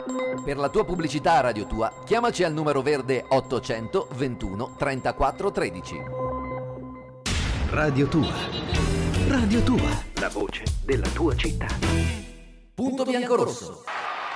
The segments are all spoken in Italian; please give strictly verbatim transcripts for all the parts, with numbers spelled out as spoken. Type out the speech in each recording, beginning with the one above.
Per la tua pubblicità a Radio Tua, chiamaci al numero verde ottocento ventuno trentaquattro tredici. Radio Tua. Radio Tua. La voce della tua città. Punto biancorosso.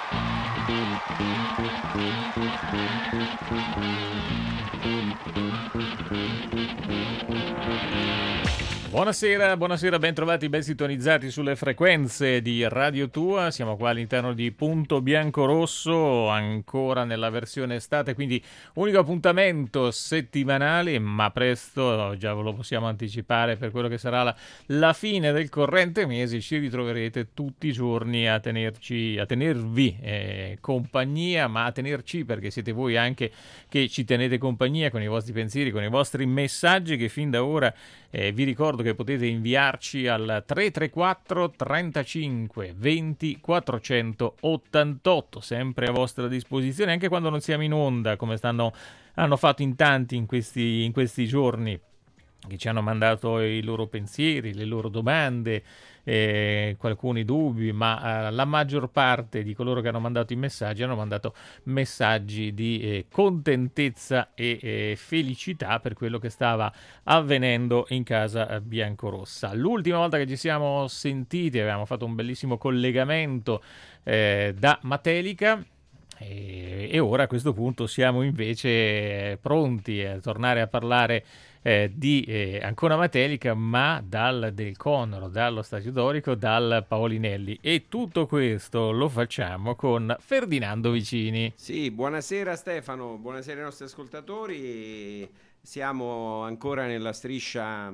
Buonasera, buonasera, ben trovati, ben sintonizzati sulle frequenze di Radio Tua. Siamo qua all'interno di Punto Biancorosso, ancora nella versione estate, quindi unico appuntamento settimanale, ma presto, già ve lo possiamo anticipare, per quello che sarà la, la fine del corrente mese, ci ritroverete tutti i giorni a tenerci, a tenervi eh, compagnia, ma a tenerci perché siete voi anche che ci tenete compagnia con i vostri pensieri, con i vostri messaggi che fin da ora eh, vi ricordo che potete inviarci al tre tre quattro trentacinque venti quattrocentottantotto, sempre a vostra disposizione anche quando non siamo in onda, come stanno hanno fatto in tanti in questi, in questi giorni, che ci hanno mandato i loro pensieri, le loro domande, eh, alcuni dubbi, ma eh, la maggior parte di coloro che hanno mandato i messaggi hanno mandato messaggi di eh, contentezza e eh, felicità per quello che stava avvenendo in casa biancorossa. L'ultima volta che ci siamo sentiti avevamo fatto un bellissimo collegamento eh, da Matelica. E, e ora a questo punto siamo invece pronti a tornare a parlare eh, di eh, Ancona Matelica, ma dal del Conoro, dallo Stadio Dorico, dal Paolinelli, e tutto questo lo facciamo con Ferdinando Vicini. Sì, buonasera Stefano, buonasera ai nostri ascoltatori. Siamo ancora nella striscia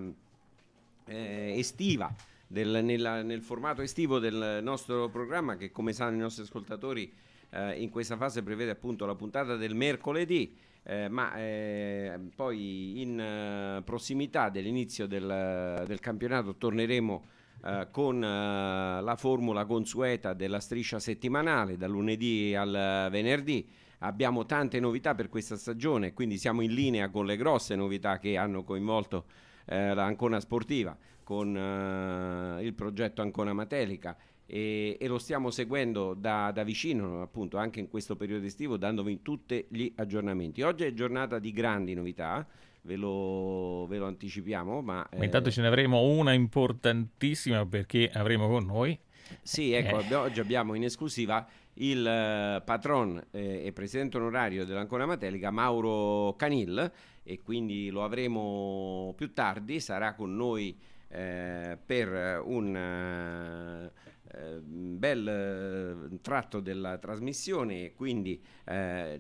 eh, estiva, del, nella, nel formato estivo del nostro programma, che come sanno i nostri ascoltatori in questa fase prevede appunto la puntata del mercoledì, eh, ma eh, poi in uh, prossimità dell'inizio del, del campionato torneremo uh, con uh, la formula consueta della striscia settimanale dal lunedì al venerdì. Abbiamo tante novità per questa stagione, quindi siamo in linea con le grosse novità che hanno coinvolto eh, la Ancona Sportiva con uh, il progetto Ancona Matelica. E, e lo stiamo seguendo da, da vicino appunto anche in questo periodo estivo, dandovi tutti gli aggiornamenti. Oggi è giornata di grandi novità, ve lo, ve lo anticipiamo, ma eh... intanto ce ne avremo una importantissima perché avremo con noi sì ecco eh. oggi abbiamo in esclusiva il uh, patron eh, e presidente onorario dell'Ancona Matelica, Mauro Canil, e quindi lo avremo più tardi, sarà con noi eh, per un uh, Eh, bel eh, tratto della trasmissione, e quindi eh,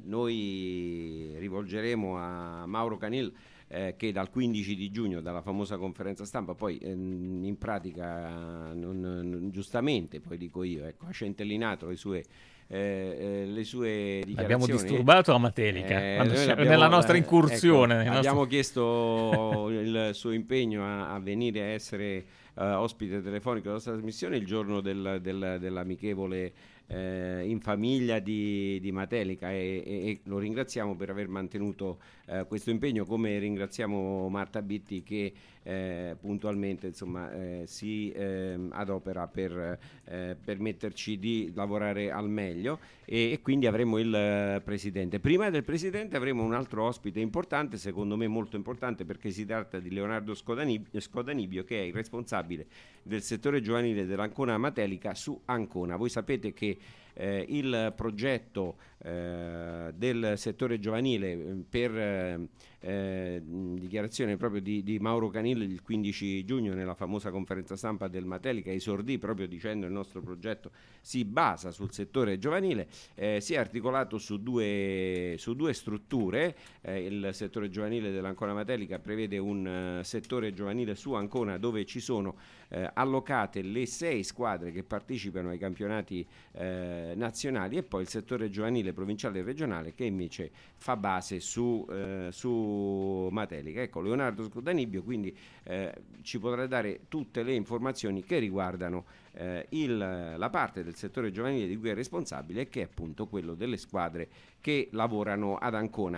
noi rivolgeremo a Mauro Canil eh, che dal quindici di giugno, dalla famosa conferenza stampa, poi eh, in pratica non, non, giustamente poi dico io, ecco, ha centellinato le sue Eh, eh, le sue dichiarazioni. Abbiamo disturbato la Matelica eh, nella nostra incursione. Ecco, nostri... Abbiamo chiesto il suo impegno a, a venire a essere uh, ospite telefonico della nostra trasmissione il giorno del, del, dell'amichevole eh, in famiglia di, di Matelica, e, e, e lo ringraziamo per aver mantenuto eh, questo impegno, come ringraziamo Marta Bitti che eh, puntualmente insomma eh, si eh, adopera per eh, permetterci di lavorare al meglio, e, e quindi avremo il eh, presidente. Prima del presidente avremo un altro ospite importante, secondo me molto importante, perché si tratta di Leonardo Scodanibio, Scodanibio che è il responsabile del settore giovanile dell'Ancona Matelica su Ancona. Voi sapete che Eh, il progetto eh, del settore giovanile per eh, eh, dichiarazione proprio di, di Mauro Canil il quindici giugno nella famosa conferenza stampa del Matelica esordì proprio dicendo: il nostro progetto si basa sul settore giovanile, eh, si è articolato su due, su due strutture. Eh, il settore giovanile dell'Ancona Matelica prevede un uh, settore giovanile su Ancona dove ci sono eh, allocate le sei squadre che partecipano ai campionati eh, nazionali, e poi il settore giovanile provinciale e regionale che invece fa base su, eh, su Matelica. Ecco, Leonardo Scodanibio quindi eh, ci potrà dare tutte le informazioni che riguardano eh, il, la parte del settore giovanile di cui è responsabile, e che è appunto quello delle squadre che lavorano ad Ancona.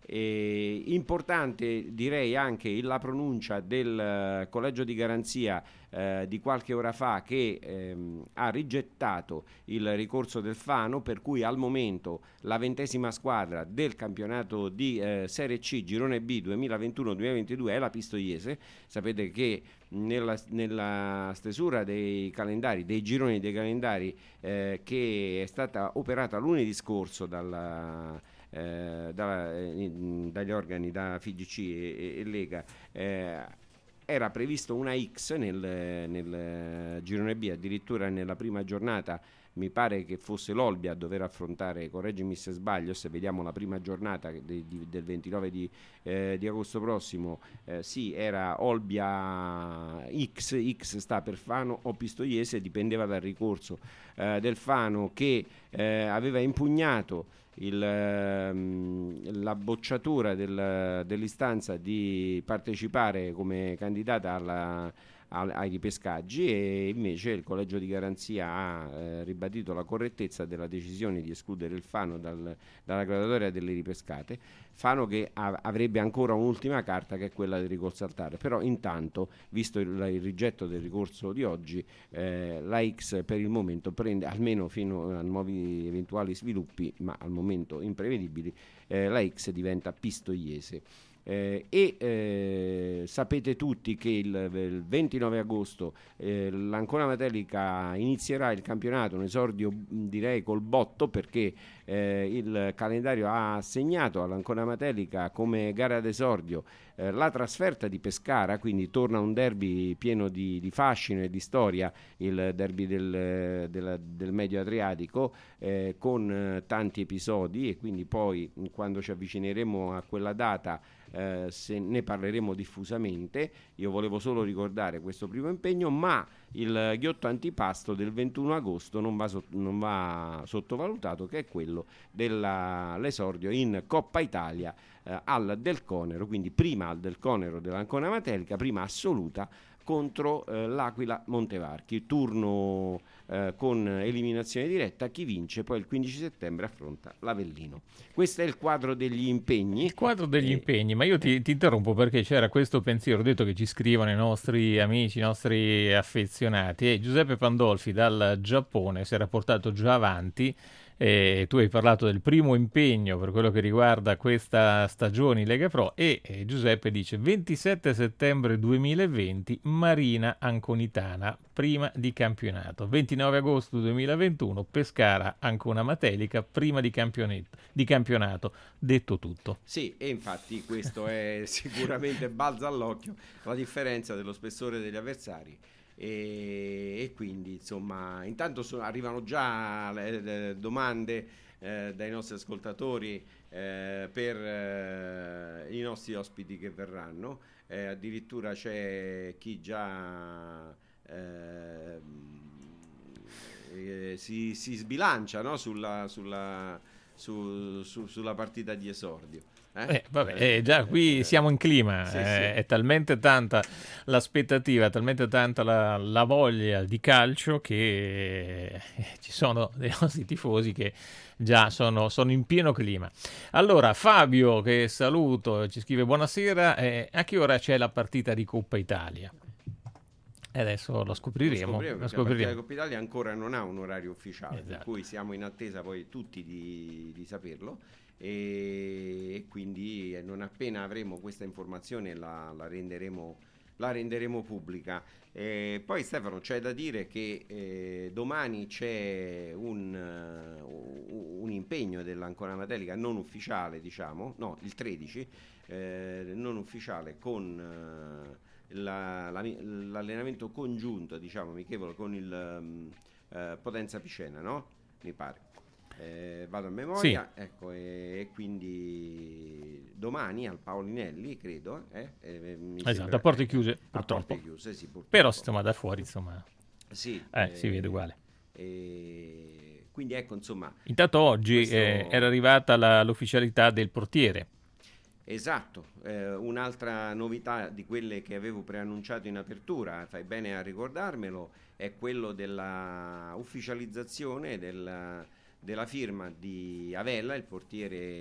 E importante direi anche la pronuncia del collegio di garanzia eh, di qualche ora fa che ehm, ha rigettato il ricorso del Fano, per cui al momento la ventesima squadra del campionato di eh, Serie C Girone B duemilaventuno duemilaventidue è la Pistoiese. Sapete che nella, nella stesura dei calendari, dei gironi dei calendari eh, che è stata operata lunedì scorso dalla Eh, da, eh, dagli organi da F I G C e, e Lega, eh, era previsto una X nel, nel girone B, addirittura nella prima giornata mi pare che fosse l'Olbia a dover affrontare, correggimi se sbaglio, se vediamo la prima giornata de, de, del ventinove di, eh, di agosto prossimo, eh, sì, era Olbia X, X sta per Fano o Pistoiese, dipendeva dal ricorso eh, del Fano che eh, aveva impugnato Il, la bocciatura del, dell'istanza di partecipare come candidata alla, al, ai ripescaggi, e invece il collegio di garanzia ha eh, ribadito la correttezza della decisione di escludere il Fano dal, dalla graduatoria delle ripescate. Fano che av- avrebbe ancora un'ultima carta, che è quella del ricorso al T A R, però intanto, visto il, il rigetto del ricorso di oggi, eh, la X per il momento prende, almeno fino a nuovi eventuali sviluppi, ma al momento imprevedibili, eh, la X diventa Pistoiese. Eh, e eh, sapete tutti che il, il ventinove agosto eh, l'Ancona Matelica inizierà il campionato, un esordio direi col botto, perché eh, il calendario ha assegnato all'Ancona Matelica come gara d'esordio eh, la trasferta di Pescara, quindi torna un derby pieno di, di fascino e di storia, il derby del, del, del Medio Adriatico, eh, con eh, tanti episodi, e quindi poi quando ci avvicineremo a quella data Eh, se ne parleremo diffusamente. Io volevo solo ricordare questo primo impegno, ma il ghiotto antipasto del ventuno agosto non va, so- non va sottovalutato, che è quello dell'esordio in Coppa Italia eh, al Del Conero, quindi prima al Del Conero dell'Ancona Matelica, prima assoluta contro eh, l'Aquila Montevarchi, turno eh, con eliminazione diretta. Chi vince poi il quindici settembre affronta l'Avellino. Questo è il quadro degli impegni. Il quadro degli eh, impegni, ma io ti, ti interrompo perché c'era questo pensiero, ho detto che ci scrivono i nostri amici, i nostri affezionati, e Giuseppe Pandolfi dal Giappone si era portato già avanti. E tu hai parlato del primo impegno per quello che riguarda questa stagione in Lega Pro, e, e Giuseppe dice ventisette settembre duemilaventi Marina Anconitana, prima di campionato, ventinove agosto duemilaventuno Pescara Ancona Matelica, prima di, di campionato, detto tutto. Sì, e infatti questo è sicuramente balza all'occhio la differenza dello spessore degli avversari. E, e quindi insomma intanto so, arrivano già le, le domande eh, dai nostri ascoltatori eh, per eh, i nostri ospiti che verranno, eh, addirittura c'è chi già eh, eh, si, si sbilancia, no? sulla, sulla, su, su, sulla partita di esordio. Eh? Eh, vabbè, eh, già qui siamo in clima, sì, eh, sì. È talmente tanta l'aspettativa, talmente tanta la, la voglia di calcio che eh, ci sono dei nostri tifosi che già sono, sono in pieno clima. Allora, Fabio, che saluto, ci scrive buonasera, eh, a che ora c'è la partita di Coppa Italia? E adesso lo scopriremo. Lo scopriremo, lo scopriremo. La partita scopriremo. di Coppa Italia ancora non ha un orario ufficiale, Esatto. Per cui siamo in attesa poi tutti di, di saperlo, e quindi non appena avremo questa informazione la, la, renderemo, la renderemo pubblica. E poi Stefano, c'è da dire che eh, domani c'è un, uh, un impegno dell'Ancona Matelica non ufficiale, diciamo, no, il tredici, eh, non ufficiale, con uh, la, la, l'allenamento congiunto, diciamo, amichevole con il um, uh, Potenza Picena, no? Mi pare. Eh, vado a memoria, sì. Ecco, e, e quindi domani al Paolinelli, credo, eh, eh, mi esatto, a porte chiuse, purtroppo. Porte chiuse, sì, purtroppo. Però insomma da fuori, insomma, sì, eh, eh, si vede uguale. Eh, quindi ecco, insomma. Intanto oggi questo... eh, era arrivata la, l'ufficialità del portiere. Esatto, eh, un'altra novità di quelle che avevo preannunciato in apertura, fai bene a ricordarmelo, è quello della ufficializzazione della della firma di Avella, il portiere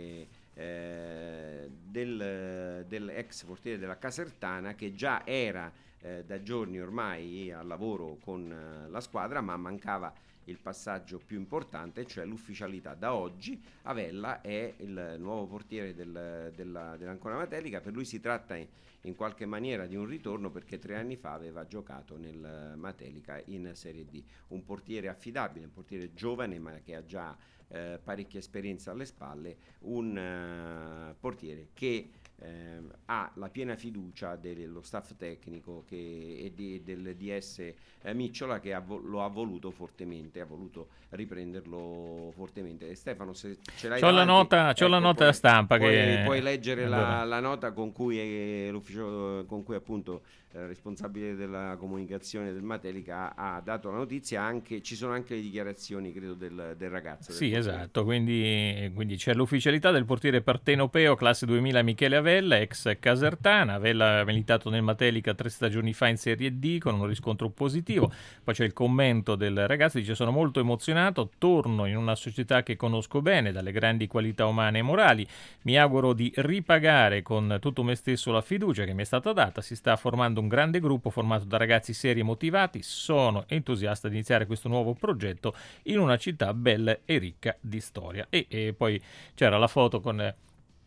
eh, del, del ex portiere della Casertana, che già era eh, da giorni ormai al lavoro con eh, la squadra, ma mancava il passaggio più importante, cioè l'ufficialità. Da oggi Avella è il nuovo portiere del, della, dell'Ancona Matelica. Per lui si tratta in, in qualche maniera di un ritorno, perché tre anni fa aveva giocato nel Matelica in Serie D. Un portiere affidabile, un portiere giovane ma che ha già eh, parecchia esperienza alle spalle, un uh, portiere che Eh, ha la piena fiducia dello staff tecnico che, e di, del D S eh, Micciola, che ha, lo ha voluto fortemente, ha voluto riprenderlo fortemente. E Stefano, se ce l'hai c'ho davanti, la nota, c'ho ecco, la nota puoi, stampa puoi, che puoi leggere la, allora. la nota con cui è l'ufficio, con cui appunto il responsabile della comunicazione del Matelica ha, ha dato la notizia. Anche ci sono anche le dichiarazioni, credo, del, del ragazzo. Sì, del esatto, quindi, quindi c'è l'ufficialità del portiere partenopeo classe duemila Michele Avella, ex Casertana. Avella ha militato nel Matelica tre stagioni fa in Serie D con un riscontro positivo. Poi c'è il commento del ragazzo, dice: sono molto emozionato, torno in una società che conosco bene, dalle grandi qualità umane e morali, mi auguro di ripagare con tutto me stesso la fiducia che mi è stata data, si sta formando un grande gruppo formato da ragazzi seri e motivati, sono entusiasta di iniziare questo nuovo progetto in una città bella e ricca di storia. E, e poi c'era la foto con eh,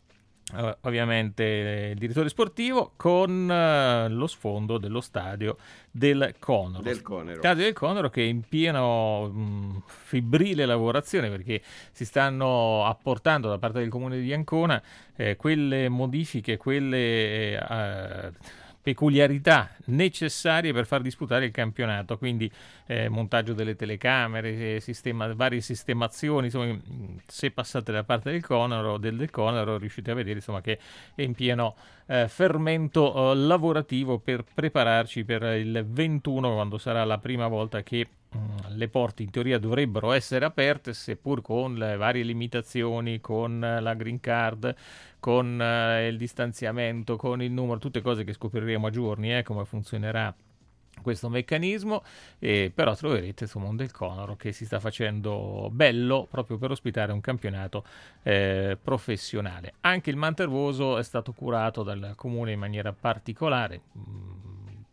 ovviamente il direttore sportivo con eh, lo sfondo dello stadio del Conero. Del Conero. Stadio del Conero che è in pieno mh, febbrile lavorazione, perché si stanno apportando da parte del comune di Ancona eh, quelle modifiche, quelle eh, peculiarità necessarie per far disputare il campionato, quindi eh, montaggio delle telecamere, sistema, varie sistemazioni, insomma, se passate da parte del Conero, del, del Conero riuscite a vedere insomma che è in pieno eh, fermento eh, lavorativo per prepararci per il ventuno, quando sarà la prima volta che le porte in teoria dovrebbero essere aperte, seppur con le varie limitazioni, con la green card, con eh, il distanziamento, con il numero, tutte cose che scopriremo a giorni, eh, come funzionerà questo meccanismo, eh, però troverete insomma un del Conero che si sta facendo bello proprio per ospitare un campionato eh, professionale. Anche il Mantervoso è stato curato dal comune in maniera particolare, mh,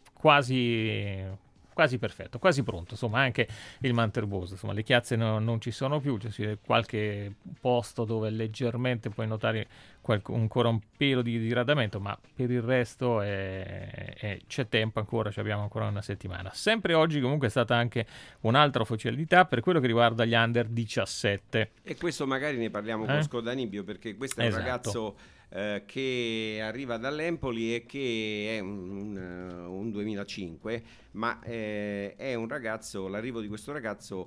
quasi... quasi perfetto, quasi pronto, insomma anche il Mantervoso, insomma le chiazze no, non ci sono più, c'è qualche posto dove leggermente puoi notare qualche, ancora un pelo di diradamento, ma per il resto è, è, c'è tempo ancora, abbiamo ancora una settimana. Sempre oggi comunque è stata anche un'altra ufficialità per quello che riguarda gli under diciassette. E questo magari ne parliamo eh? con Scodanibio, perché questo è esatto. un ragazzo Eh, che arriva dall'Empoli e che è un, un, un duemilacinque, ma eh, è un ragazzo, l'arrivo di questo ragazzo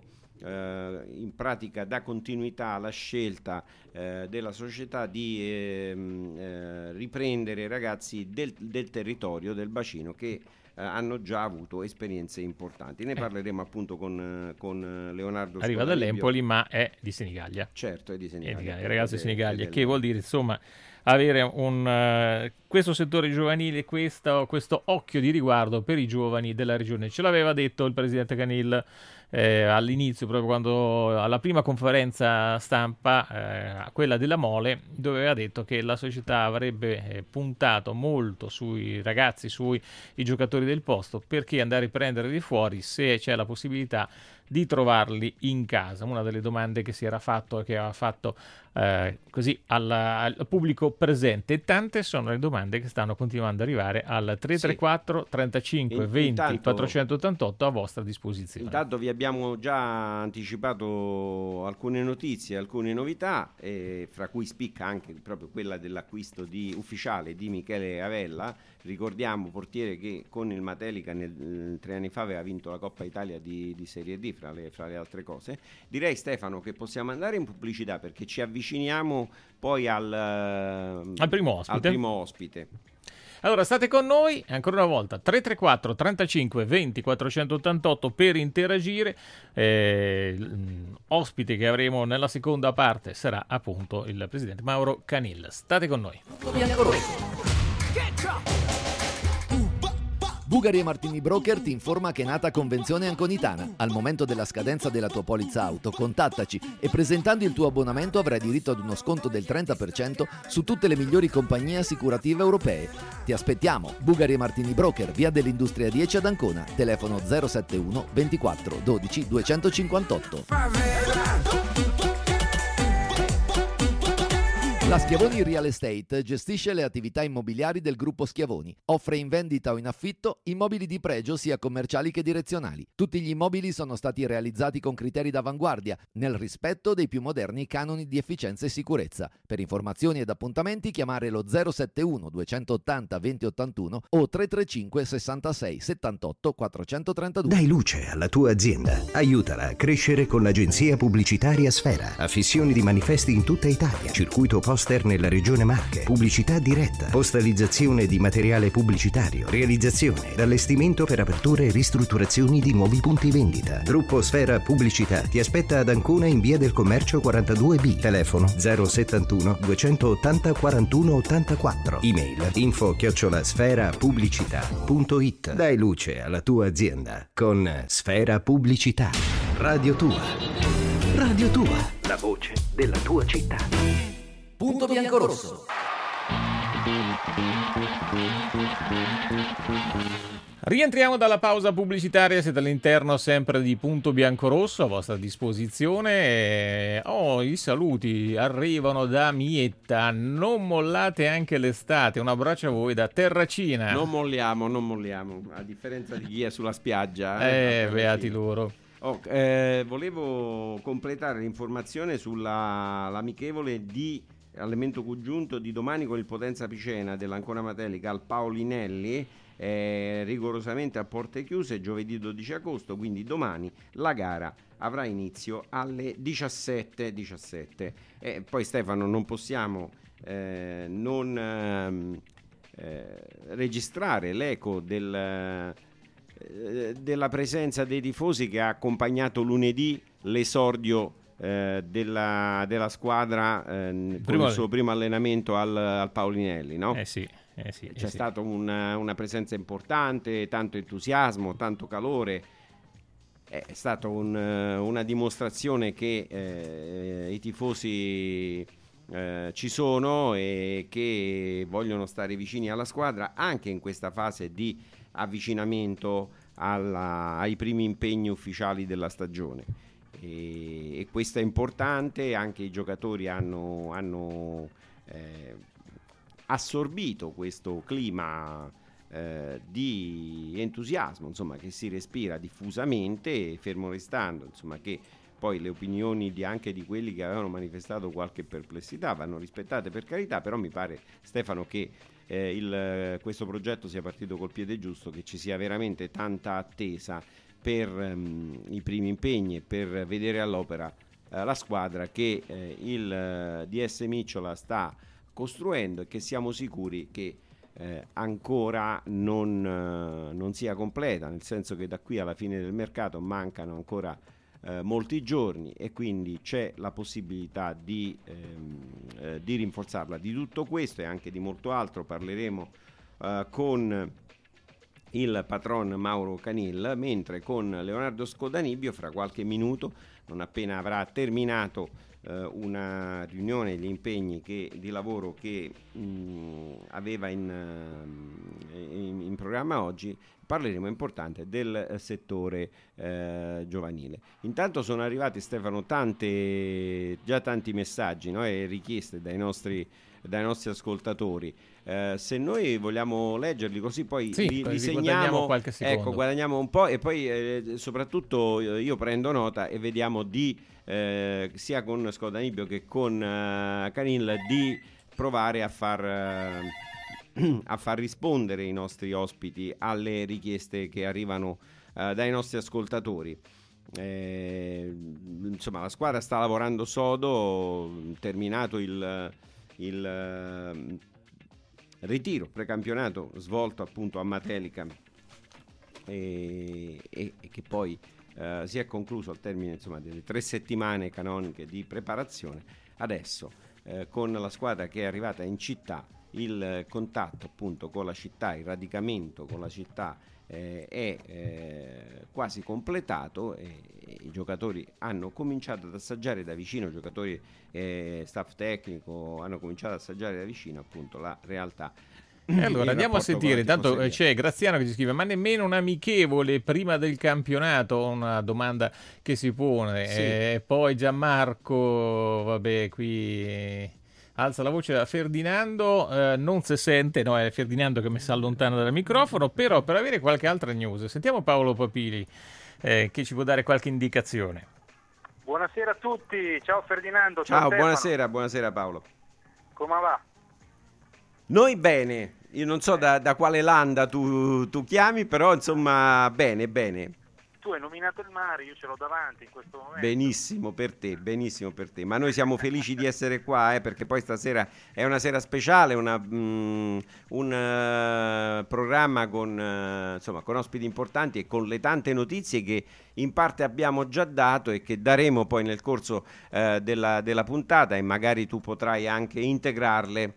eh, in pratica dà continuità alla scelta eh, della società di eh, eh, riprendere ragazzi del, del territorio, del bacino, che Uh, hanno già avuto esperienze importanti. Ne eh. parleremo appunto con, con Leonardo Arriva Scodanibio. dall'Empoli, ma è di Senigallia. Certo, è di Senigallia. Il ragazzo di Senigallia, del... che vuol dire insomma avere un uh, questo settore giovanile, questo, questo occhio di riguardo per i giovani della regione. Ce l'aveva detto il presidente Canil eh, all'inizio, proprio quando alla prima conferenza stampa, eh, quella della Mole, dove aveva detto che la società avrebbe eh, puntato molto sui ragazzi, sui i giocatori del posto, perché andare a prenderli fuori se c'è la possibilità di trovarli in casa. Una delle domande che si era fatto e che aveva fatto eh, così alla, al pubblico presente, e tante sono le domande che stanno continuando ad arrivare al tre tre quattro trentacinque venti intanto, quattrocentottantotto a vostra disposizione. Intanto vi abbiamo già anticipato alcune notizie, alcune novità, eh, fra cui spicca anche proprio quella dell'acquisto di, ufficiale di Michele Avella. Ricordiamo, portiere che con il Matelica nel, tre anni fa aveva vinto la Coppa Italia di, di Serie D, fra le, fra le altre cose. Direi, Stefano, che possiamo andare in pubblicità, perché ci avviciniamo poi al, al primo ospite. Al primo ospite. Allora state con noi, ancora una volta, tre tre quattro trentacinque venti quattrocentottantotto per interagire. Eh, ospite che avremo nella seconda parte sarà appunto il presidente Mauro Canil. State con noi. Bugari e Martini Broker ti informa che è nata convenzione Anconitana. Al momento della scadenza della tua polizza auto, contattaci e presentando il tuo abbonamento avrai diritto ad uno sconto del trenta per cento su tutte le migliori compagnie assicurative europee. Ti aspettiamo. Bugari e Martini Broker, via dell'Industria dieci ad Ancona, telefono zero settantuno ventiquattro dodici duecentocinquantotto. La Schiavoni Real Estate gestisce le attività immobiliari del gruppo Schiavoni. Offre in vendita o in affitto immobili di pregio sia commerciali che direzionali. Tutti gli immobili sono stati realizzati con criteri d'avanguardia, nel rispetto dei più moderni canoni di efficienza e sicurezza. Per informazioni ed appuntamenti chiamare lo zero settantuno duecentottanta venti ottantuno o tre tre cinque sessantasei settantotto quattrocentotrentadue. Dai luce alla tua azienda. Aiutala a crescere con l'agenzia pubblicitaria Sfera. Affissioni di manifesti in tutta Italia. Circuito poster nella regione Marche, pubblicità diretta, postalizzazione di materiale pubblicitario, realizzazione, allestimento per aperture e ristrutturazioni di nuovi punti vendita. Gruppo Sfera Pubblicità ti aspetta ad Ancona in via del Commercio quarantadue B, telefono zero settantuno duecentottanta quarantuno ottantaquattro, email info chiocciola sfera pubblicità punto it. Dai luce alla tua azienda con Sfera Pubblicità. Radio Tua. Radio Tua, la voce della tua città. Punto Biancorosso. Rientriamo dalla pausa pubblicitaria, siete all'interno sempre di Punto Biancorosso, a vostra disposizione. Oh, i saluti arrivano da Mietta, non mollate anche l'estate, un abbraccio a voi da Terracina. Non molliamo, non molliamo, a differenza di chi è sulla spiaggia. Eh, Eh, beati loro. Oh, eh, volevo completare l'informazione sulla l'amichevole di Elemento Congiunto di domani con il Potenza Picena dell'Ancona Matelica al Paolinelli, eh, rigorosamente a porte chiuse, giovedì dodici agosto, quindi domani la gara avrà inizio alle diciassette diciassette. E poi Stefano, non possiamo eh, non ehm, eh, registrare l'eco del, eh, della presenza dei tifosi che ha accompagnato lunedì l'esordio Eh, della, della squadra eh, con il suo primo allenamento al, al Paolinelli, no? Eh sì, eh sì, C'è eh sì. stata una, una presenza importante, tanto entusiasmo, tanto calore. È stata un, una dimostrazione che eh, i tifosi eh, ci sono e che vogliono stare vicini alla squadra anche in questa fase di avvicinamento alla, ai primi impegni ufficiali della stagione. E, e questo è importante, anche i giocatori hanno, hanno eh, assorbito questo clima eh, di entusiasmo, insomma, che si respira diffusamente, fermo restando insomma che poi le opinioni di, anche di quelli che avevano manifestato qualche perplessità vanno rispettate, per carità, però mi pare, Stefano, che eh, il, questo progetto sia partito col piede giusto, che ci sia veramente tanta attesa per um, i primi impegni e per vedere all'opera uh, la squadra che uh, il uh, D S Micciola sta costruendo e che siamo sicuri che uh, ancora non, uh, non sia completa, nel senso che da qui alla fine del mercato mancano ancora uh, molti giorni e quindi c'è la possibilità di, um, uh, di rinforzarla. Di tutto questo e anche di molto altro parleremo uh, con il patron Mauro Canil, mentre con Leonardo Scodanibio fra qualche minuto, non appena avrà terminato eh, una riunione, gli impegni che, di lavoro che mh, aveva in, in, in programma oggi, parleremo importante del settore eh, giovanile. Intanto sono arrivati, Stefano, tante, già tanti messaggi, no? E richieste dai nostri, dai nostri ascoltatori. Eh, se noi vogliamo leggerli così poi sì, li, li segniamo, guadagniamo qualche secondo. Ecco, guadagniamo un po' e poi eh, soprattutto io prendo nota e vediamo di eh, sia con Scodanibio che con eh, Canil di provare a far eh, a far rispondere i nostri ospiti alle richieste che arrivano eh, dai nostri ascoltatori. Eh, insomma, la squadra sta lavorando sodo, terminato il il ritiro precampionato svolto appunto a Matelica e, e, e che poi uh, si è concluso al termine insomma delle tre settimane canoniche di preparazione. Adesso uh, con la squadra che è arrivata in città il contatto appunto con la città, il radicamento con la città eh, è eh, quasi completato e, e i giocatori hanno cominciato ad assaggiare da vicino, i giocatori e staff tecnico hanno cominciato ad assaggiare da vicino appunto la realtà. E allora andiamo a sentire, intanto c'è Graziano che ci scrive: ma nemmeno un amichevole prima del campionato? Una domanda che si pone. Sì. E poi Gianmarco, vabbè, qui alza la voce da Ferdinando, eh, non si sente, no, è Ferdinando che mi si allontana dal microfono, però per avere qualche altra news sentiamo Paolo Papili eh, che ci può dare qualche indicazione. Buonasera a tutti, ciao Ferdinando. Ciao, ciao buonasera, buonasera Paolo. Come va? Noi bene, io non so da, da quale landa tu, tu chiami, però insomma bene, bene. Tu hai nominato il mare, io ce l'ho davanti in questo momento. Benissimo per te, benissimo per te, ma noi siamo felici di essere qua, eh, perché poi stasera è una sera speciale, una, mm, un uh, programma con, uh, insomma, con ospiti importanti e con le tante notizie che in parte abbiamo già dato e che daremo poi nel corso uh, della, della puntata, e magari tu potrai anche integrarle.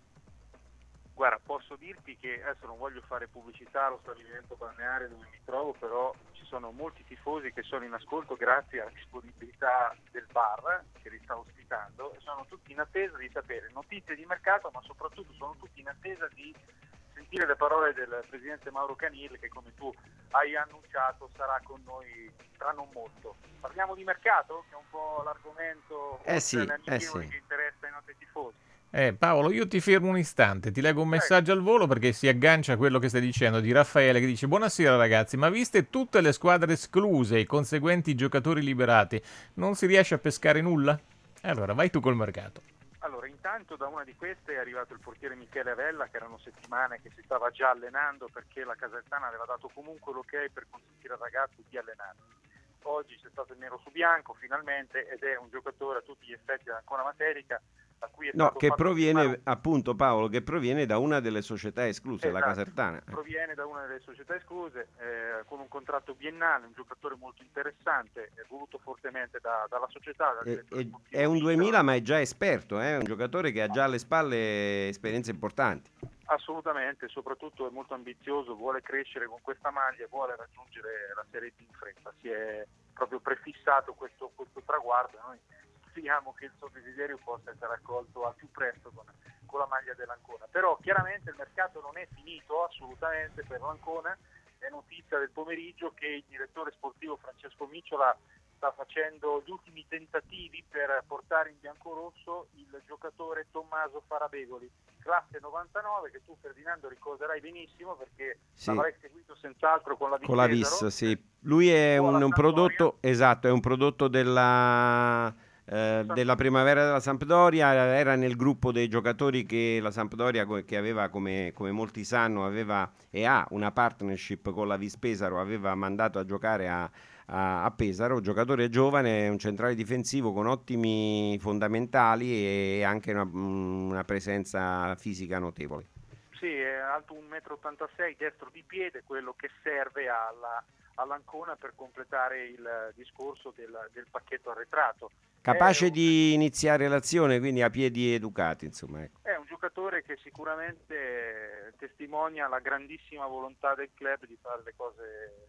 Guarda, posso dirti che adesso non voglio fare pubblicità allo stabilimento balneare dove mi trovo, però ci sono molti tifosi che sono in ascolto grazie alla disponibilità del bar che li sta ospitando e sono tutti in attesa di sapere notizie di mercato, ma soprattutto sono tutti in attesa di sentire le parole del presidente Mauro Canil che, come tu hai annunciato, sarà con noi tra non molto. Parliamo di mercato, che è un po' l'argomento eh sì, eh sì. che interessa i nostri tifosi. Eh, Paolo, io ti fermo un istante, ti leggo un messaggio al volo perché si aggancia a quello che stai dicendo di Raffaele che dice: buonasera ragazzi, ma viste tutte le squadre escluse e i conseguenti giocatori liberati, non si riesce a pescare nulla? E allora vai tu col mercato. Allora, intanto da una di queste è arrivato il portiere Michele Avella, che erano settimane che si stava già allenando perché la Casertana aveva dato comunque l'ok per consentire al ragazzo di allenarsi. Oggi c'è stato il nero su bianco finalmente ed è un giocatore a tutti gli effetti dell'Ancona Materica, a cui è no, stato che fatto proviene firmare... appunto Paolo, che proviene da una delle società escluse, esatto, la Casertana. Proviene da una delle società escluse eh, con un contratto biennale, un giocatore molto interessante, è voluto fortemente da, dalla società. E, e, è un duemila ma è già esperto, è eh? un giocatore che ha già alle spalle esperienze importanti. Assolutamente, soprattutto è molto ambizioso, vuole crescere con questa maglia, vuole raggiungere la Serie D in fretta, si è proprio prefissato questo, questo traguardo. Noi speriamo che il suo desiderio possa essere raccolto al più presto con, con la maglia dell'Ancona. Però chiaramente il mercato non è finito assolutamente per l'Ancona, è notizia del pomeriggio che il direttore sportivo Francesco Micciola sta facendo gli ultimi tentativi per portare in biancorosso il giocatore Tommaso Farabegoli, classe novantanove, che tu Ferdinando ricorderai benissimo perché sì, l'avrai seguito senz'altro con la Vis. Con la Vis, sì. Lui è un, un prodotto, esatto, è un prodotto della, eh, della primavera della Sampdoria, era nel gruppo dei giocatori che la Sampdoria, che aveva, come, come molti sanno, aveva e ha una partnership con la Vis Pesaro, aveva mandato a giocare a a Pesaro, giocatore giovane, un centrale difensivo con ottimi fondamentali e anche una, una presenza fisica notevole. Sì, è alto un metro e ottantasei, destro di piede, quello che serve alla, all'Ancona per completare il discorso del, del pacchetto arretrato. Capace un, di iniziare l'azione, quindi a piedi educati, insomma. Ecco. È un giocatore che sicuramente testimonia la grandissima volontà del club di fare le cose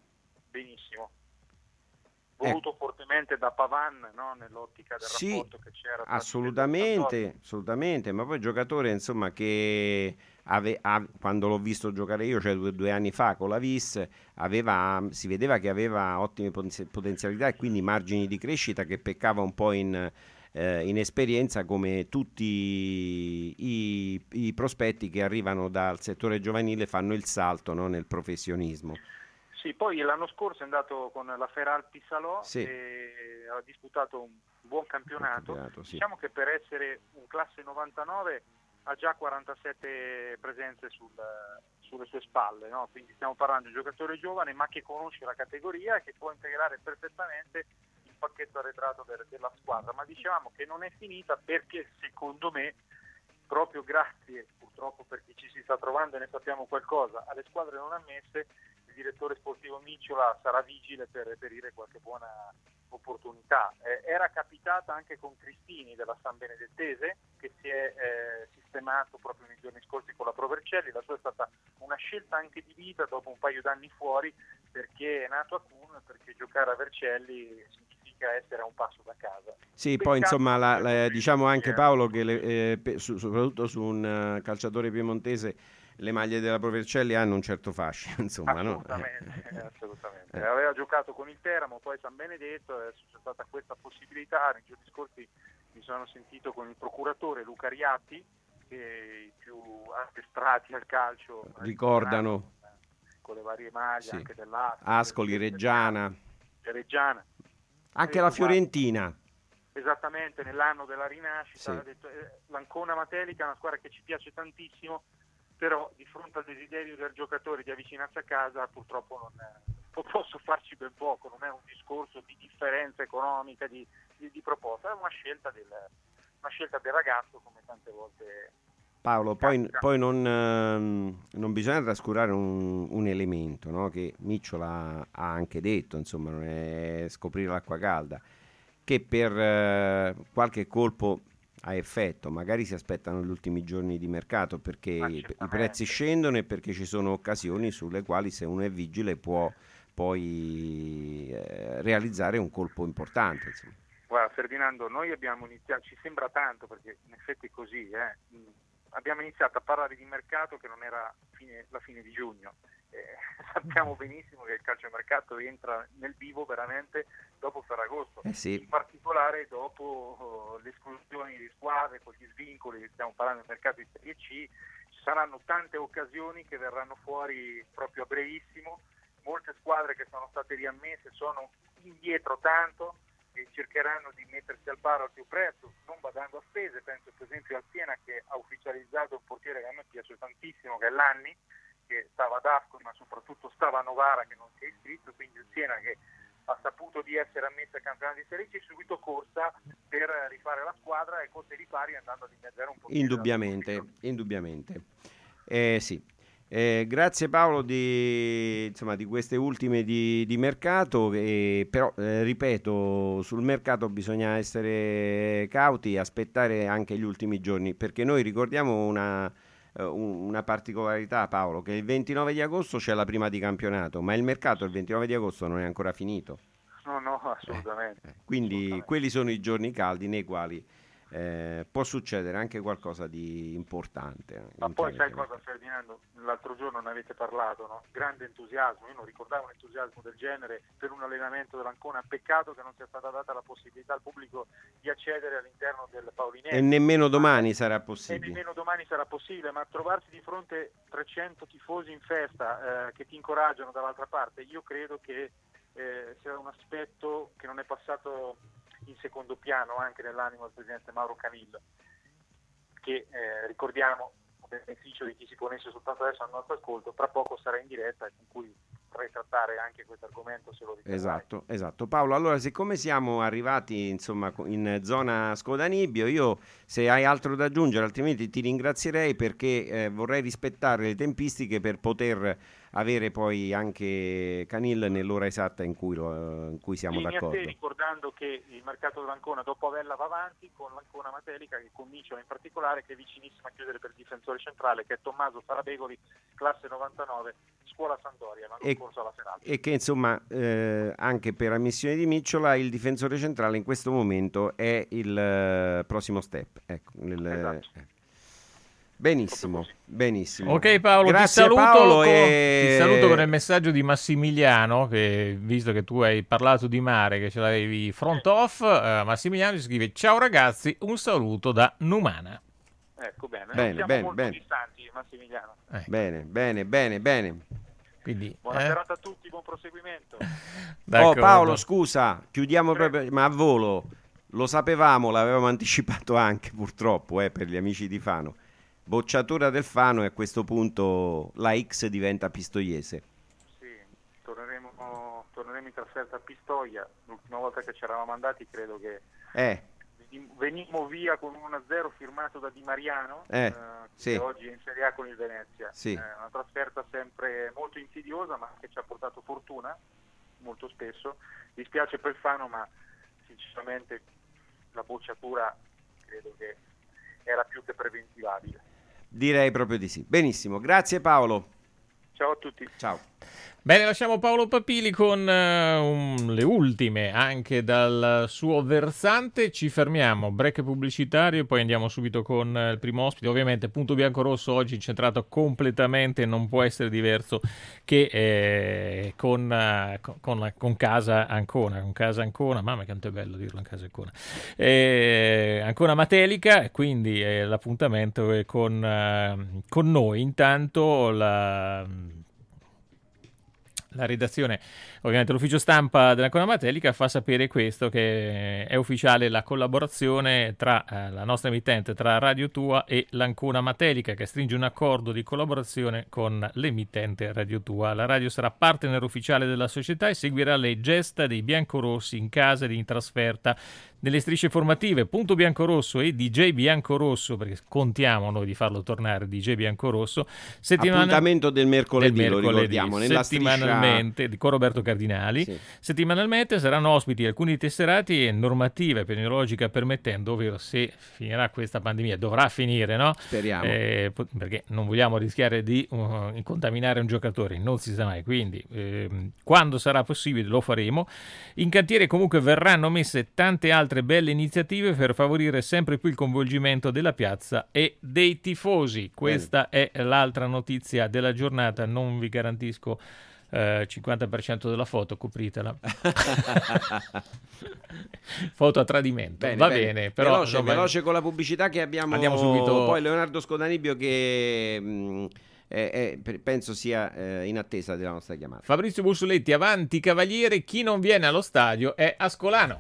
benissimo. Voluto eh. fortemente da Pavan, no? Nell'ottica del sì, rapporto che c'era. Assolutamente, assolutamente, ma poi giocatore insomma che ave, ave, quando l'ho visto giocare io, cioè due, due anni fa con la Vis, aveva, si vedeva che aveva ottime potenzialità e quindi margini di crescita, che peccava un po' in, eh, in esperienza come tutti i, i prospetti che arrivano dal settore giovanile fanno il salto, no? Nel professionismo. Sì, poi l'anno scorso è andato con la Feralpi Salò sì. e ha disputato un buon campionato. campionato sì. Diciamo che per essere un classe novantanove ha già quarantasette presenze sul, sulle sue spalle, no? Quindi stiamo parlando di un giocatore giovane ma che conosce la categoria e che può integrare perfettamente il pacchetto arretrato del, della squadra. Ma dicevamo che non è finita perché secondo me, proprio grazie, purtroppo per chi ci si sta trovando e ne sappiamo qualcosa, alle squadre non ammesse, il direttore sportivo Micciola sarà vigile per reperire qualche buona opportunità. Eh, era capitata anche con Cristini della San Benedettese, che si è eh, sistemato proprio nei giorni scorsi con la Pro Vercelli. La sua è stata una scelta anche di vita dopo un paio d'anni fuori, perché è nato a Cuneo, perché giocare a Vercelli significa essere a un passo da casa. Sì, poi insomma la, la, diciamo anche Paolo che le, eh, pe, su, soprattutto su un uh, calciatore piemontese le maglie della Pro Vercelli hanno un certo fascino, insomma, assolutamente, no? assolutamente. Eh. Aveva giocato con il Teramo, poi San Benedetto, adesso c'è stata questa possibilità. Nei giorni scorsi mi sono sentito con il procuratore Luca Riatti, che i più addestrati al calcio ricordano con le varie maglie, sì, anche dell'Ascoli, Ascoli, Reggiana, Reggiana, anche la Fiorentina. Esattamente, nell'anno della rinascita, sì. ha detto, eh, l'Ancona Matelica è una squadra che ci piace tantissimo, però di fronte al desiderio del giocatore di avvicinarsi a casa purtroppo non è, posso farci ben poco, non è un discorso di differenza economica, di, di, di proposta, è una scelta, del, una scelta del ragazzo, come tante volte. Paolo, poi, poi non, ehm, non bisogna trascurare un, un elemento, no? Che Micciola ha anche detto, insomma, non è scoprire l'acqua calda, che per eh, qualche colpo a effetto magari si aspettano gli ultimi giorni di mercato, perché i prezzi scendono e perché ci sono occasioni sulle quali, se uno è vigile, può poi eh, realizzare un colpo importante, insomma. Guarda Ferdinando, noi abbiamo iniziato, ci sembra tanto perché in effetti è così, eh. abbiamo iniziato a parlare di mercato che non era fine, la fine di giugno. Eh, sappiamo benissimo che il calciomercato entra nel vivo veramente dopo Ferragosto, eh sì. in particolare dopo oh, le esclusioni di squadre con gli svincoli. Stiamo parlando del mercato di Serie C, ci saranno tante occasioni che verranno fuori proprio a brevissimo. Molte squadre che sono state riammesse sono indietro tanto e cercheranno di mettersi al paro al più presto, non badando a spese. Penso per esempio al Siena, che ha ufficializzato un portiere che a me piace tantissimo, che è Lanni, che stava ad Ascoli ma soprattutto stava a Novara, che non si è iscritto, quindi il Siena, che ha saputo di essere ammesso al campionato di Serie C, subito corsa per rifare la squadra e corse di pari andando ad ingaggiare un po'. Indubbiamente, indubbiamente. Eh, sì. Eh, grazie Paolo di, insomma, di queste ultime di, di mercato, eh, però eh, ripeto, sul mercato bisogna essere cauti e aspettare anche gli ultimi giorni, perché noi ricordiamo una, una particolarità, Paolo, che il ventinove di agosto c'è la prima di campionato, ma il mercato il ventinove di agosto non è ancora finito. No, no, assolutamente. Eh, quindi assolutamente. Quelli sono i giorni caldi nei quali eh, può succedere anche qualcosa di importante. Ma poi sai cosa Ferdinando? L'altro giorno ne avete parlato, no? Grande entusiasmo, io non ricordavo un entusiasmo del genere per un allenamento dell'Ancona. Peccato che non sia stata data la possibilità al pubblico di accedere all'interno del Paulinelli. E nemmeno domani ma, sarà possibile. E nemmeno domani sarà possibile, ma trovarsi di fronte trecento tifosi in festa eh, che ti incoraggiano dall'altra parte, io credo che eh, sia un aspetto che non è passato in secondo piano anche nell'animo del presidente Mauro Canillo, che eh, ricordiamo, a beneficio di chi si ponesse soltanto adesso al nostro ascolto, tra poco sarà in diretta e con cui potrei trattare anche questo argomento, se lo riterrai. Esatto, esatto. Paolo, allora siccome siamo arrivati insomma in zona Scodanibio, io se hai altro da aggiungere, altrimenti ti ringrazierei, perché eh, vorrei rispettare le tempistiche per poter avere poi anche Canil nell'ora esatta in cui, lo, in cui siamo Linea d'accordo. Te, ricordando che il mercato dell'Ancona dopo Avella va avanti con l'Ancona Matelica, che con Micciola in particolare, che è vicinissima a chiudere per il difensore centrale, che è Tommaso Farabegoli, classe novantanove, scuola Sampdoria, l'anno e, scorso alla serata. E che insomma eh, anche per ammissione di Micciola il difensore centrale in questo momento è il uh, prossimo step. Ecco, il, esatto. eh. Benissimo, benissimo. Ok Paolo, Grazie, ti saluto, Paolo con, e... ti saluto con il messaggio di Massimiliano, che visto che tu hai parlato di mare, che ce l'avevi front off, uh, Massimiliano ci scrive: ciao ragazzi, un saluto da Numana. Ecco, bene, bene, non siamo bene, molto bene. distanti, Massimiliano. Ecco. Bene, bene, bene, bene. Quindi, buona eh? serata a tutti, buon proseguimento. Oh Paolo, scusa, chiudiamo proprio, ma a volo, lo sapevamo, l'avevamo anticipato anche purtroppo eh, per gli amici di Fano. Bocciatura del Fano e a questo punto la X diventa Pistoiese. Sì, torneremo, torneremo in trasferta a Pistoia. L'ultima volta che ci eravamo andati credo che eh. venimmo via con un uno a zero firmato da Di Mariano, eh, eh, sì. che oggi è in Serie A con il Venezia. Sì. Eh, una trasferta sempre molto insidiosa, ma che ci ha portato fortuna. molto spesso. Dispiace per Fano, ma sinceramente la bocciatura credo che era più che preventivabile. Direi proprio di sì. Benissimo, grazie Paolo. Ciao a tutti. Ciao. Bene, lasciamo Paolo Papili con uh, un, le ultime anche dal suo versante. Ci fermiamo, break pubblicitario e poi andiamo subito con uh, il primo ospite. Ovviamente Punto Biancorosso oggi incentrato completamente, non può essere diverso che eh, con, uh, con, con Casa Ancona, con Casa Ancona, mamma quanto è bello dirlo in Casa Ancona, eh, Ancona Matelica, quindi eh, l'appuntamento è con, uh, con noi. Intanto la... La redazione, ovviamente l'ufficio stampa dell'Ancona Matelica fa sapere questo, che è ufficiale la collaborazione tra eh, la nostra emittente, tra Radio Tua e l'Ancona Matelica, che stringe un accordo di collaborazione con l'emittente Radio Tua. La radio sarà partner ufficiale della società e seguirà le gesta dei biancorossi in casa ed in trasferta. Nelle strisce formative Punto Biancorosso e D J Biancorosso, perché contiamo noi di farlo tornare D J Biancorosso, settimana... appuntamento del mercoledì, del mercoledì lo ricordiamo, nella settimanalmente striscia... con Roberto Cardinali. Sì. Settimanalmente saranno ospiti alcuni tesserati e normativa epidemiologica permettendo, ovvero se finirà questa pandemia, dovrà finire, no? Speriamo. Eh, perché non vogliamo rischiare di uh, contaminare un giocatore, non si sa mai, quindi eh, quando sarà possibile lo faremo. In cantiere comunque verranno messe tante altre belle iniziative per favorire sempre più il coinvolgimento della piazza e dei tifosi. Questa Bene. È l'altra notizia della giornata. Non vi garantisco eh, cinquanta per cento della foto, copritela. Foto a tradimento. Bene, va bene, bene, però veloce, insomma, veloce con la pubblicità che abbiamo. Andiamo subito. Poi Leonardo Scodanibio che mh, è, è, penso sia eh, in attesa della nostra chiamata. Fabrizio Bussoletti, avanti Cavaliere, chi non viene allo stadio è Ascolano.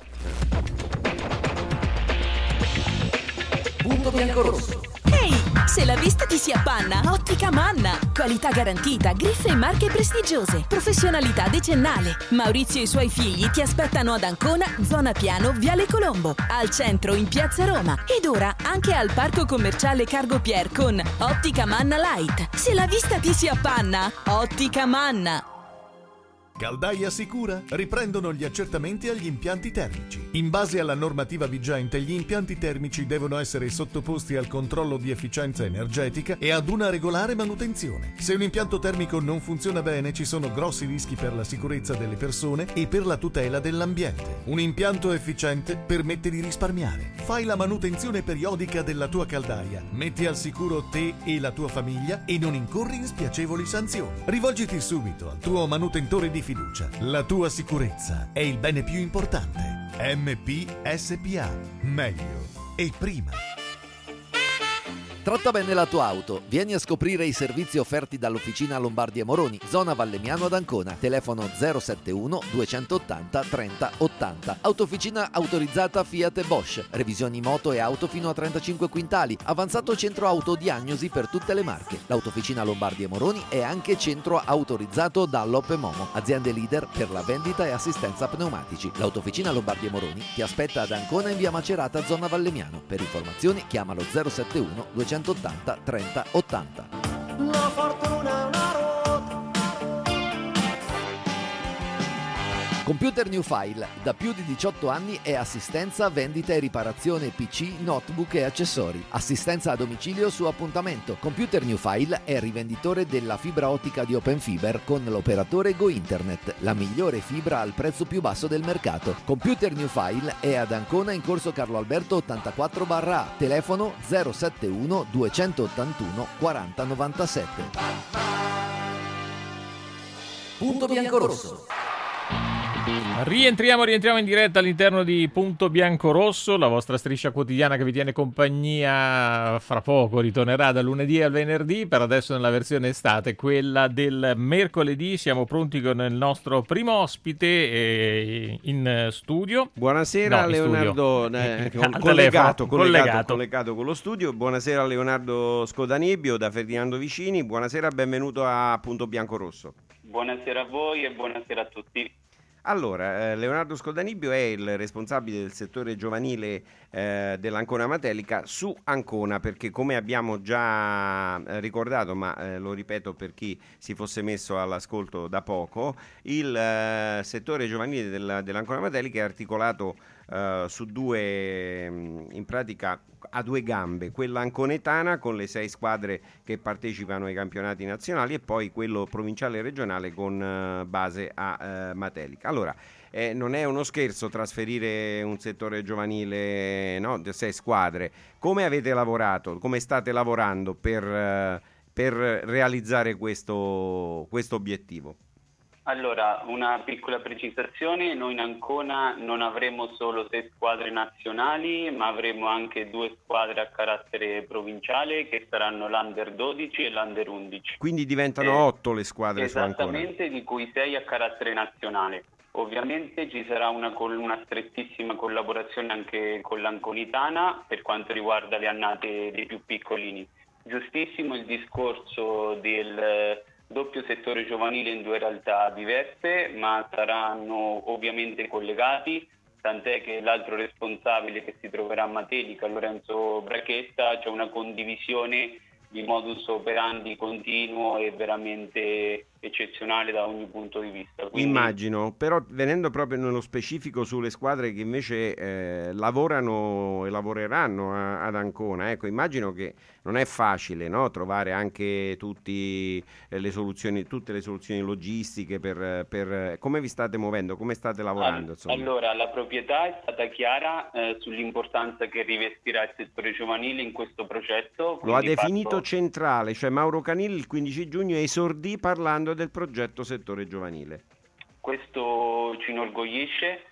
Punto Biancorosso. Ehi, se la vista ti si appanna, Ottica Manna. Qualità garantita, griffe e marche prestigiose, professionalità decennale. Maurizio e i suoi figli ti aspettano ad Ancona, zona Piano, Viale Colombo, al centro in Piazza Roma ed ora anche al parco commerciale Cargo Pier con Ottica Manna Light. Se la vista ti si appanna, Ottica Manna. Caldaia Sicura riprendono gli accertamenti agli impianti termici. In base alla normativa vigente, gli impianti termici devono essere sottoposti al controllo di efficienza energetica e ad una regolare manutenzione. Se un impianto termico non funziona bene, ci sono grossi rischi per la sicurezza delle persone e per la tutela dell'ambiente. Un impianto efficiente permette di risparmiare. Fai la manutenzione periodica della tua caldaia, metti al sicuro te e la tua famiglia e non incorri in spiacevoli sanzioni. Rivolgiti subito al tuo manutentore di fiducia. La tua sicurezza è il bene più importante. M P S P A. Meglio e prima. Tratta bene la tua auto. Vieni a scoprire i servizi offerti dall'Officina Lombardi e Moroni, zona Vallemiano ad Ancona. Telefono zero settantuno duecentottanta trenta ottanta. Autofficina autorizzata Fiat e Bosch. Revisioni moto e auto fino a trentacinque quintali. Avanzato centro autodiagnosi per tutte le marche. L'Autofficina Lombardi e Moroni è anche centro autorizzato Dunlop e Momo, aziende leader per la vendita e assistenza pneumatici. L'Autofficina Lombardi e Moroni ti aspetta ad Ancona in via Macerata, zona Vallemiano. Per informazioni chiamalo zero settantuno duecentottanta trenta ottanta. La fortuna è una ruota. Computer New File, da più di diciotto anni è assistenza, vendita e riparazione P C, notebook e accessori. Assistenza a domicilio su appuntamento. Computer New File è rivenditore della fibra ottica di Open Fiber con l'operatore Go Internet, la migliore fibra al prezzo più basso del mercato. Computer New File è ad Ancona in corso Carlo Alberto ottantaquattro A, telefono zero settantuno duecentottantuno quaranta novantasette. Punto Biancorosso. Rientriamo, rientriamo in diretta all'interno di Punto Biancorosso, la vostra striscia quotidiana che vi tiene compagnia. Fra poco ritornerà da lunedì al venerdì, per adesso nella versione estate, quella del mercoledì. Siamo pronti con il nostro primo ospite eh, in studio. Buonasera, no, Leonardo, eh, con, collegato, collegato, collegato con lo studio. Buonasera Leonardo Scodanibio da Ferdinando Vicini. Buonasera, benvenuto a Punto Biancorosso. Buonasera a voi e buonasera a tutti. Allora, eh, Leonardo Scoldanibio è il responsabile del settore giovanile eh, dell'Ancona Matelica su Ancona, perché come abbiamo già eh, ricordato, ma eh, lo ripeto per chi si fosse messo all'ascolto da poco, il eh, settore giovanile della, dell'Ancona Matelica è articolato eh, su due, mh, in pratica a due gambe, quella anconetana con le sei squadre che partecipano ai campionati nazionali e poi quello provinciale e regionale con eh, base a eh, Matelica. Allora, eh, non è uno scherzo trasferire un settore giovanile, no, di sei squadre. Come avete lavorato, come state lavorando per, eh, per realizzare questo, questo obiettivo? Allora, una piccola precisazione: noi in Ancona non avremo solo sei squadre nazionali, ma avremo anche due squadre a carattere provinciale che saranno l'Under dodici e l'Under undici. Quindi diventano eh, otto le squadre su Ancona. Esattamente, di cui sei a carattere nazionale. Ovviamente ci sarà una, una strettissima collaborazione anche con l'Anconitana per quanto riguarda le annate dei più piccolini. Giustissimo il discorso del doppio settore giovanile in due realtà diverse, ma saranno ovviamente collegati, tant'è che l'altro responsabile che si troverà a Matelica, Lorenzo Brachetta, c'è una condivisione di modus operandi continuo e veramente eccezionale da ogni punto di vista. Quindi... Immagino, però venendo proprio nello specifico sulle squadre che invece eh, lavorano e lavoreranno a, ad Ancona, ecco, immagino che non è facile, no, trovare anche tutti, eh, le soluzioni, tutte le soluzioni logistiche per, per come vi state muovendo, come state lavorando. Insomma. Allora, la proprietà è stata chiara eh, sull'importanza che rivestirà il settore giovanile in questo progetto. Lo ha definito parto... centrale, cioè Mauro Canilli il quindici giugno esordì parlando del progetto settore giovanile. Questo ci inorgoglisce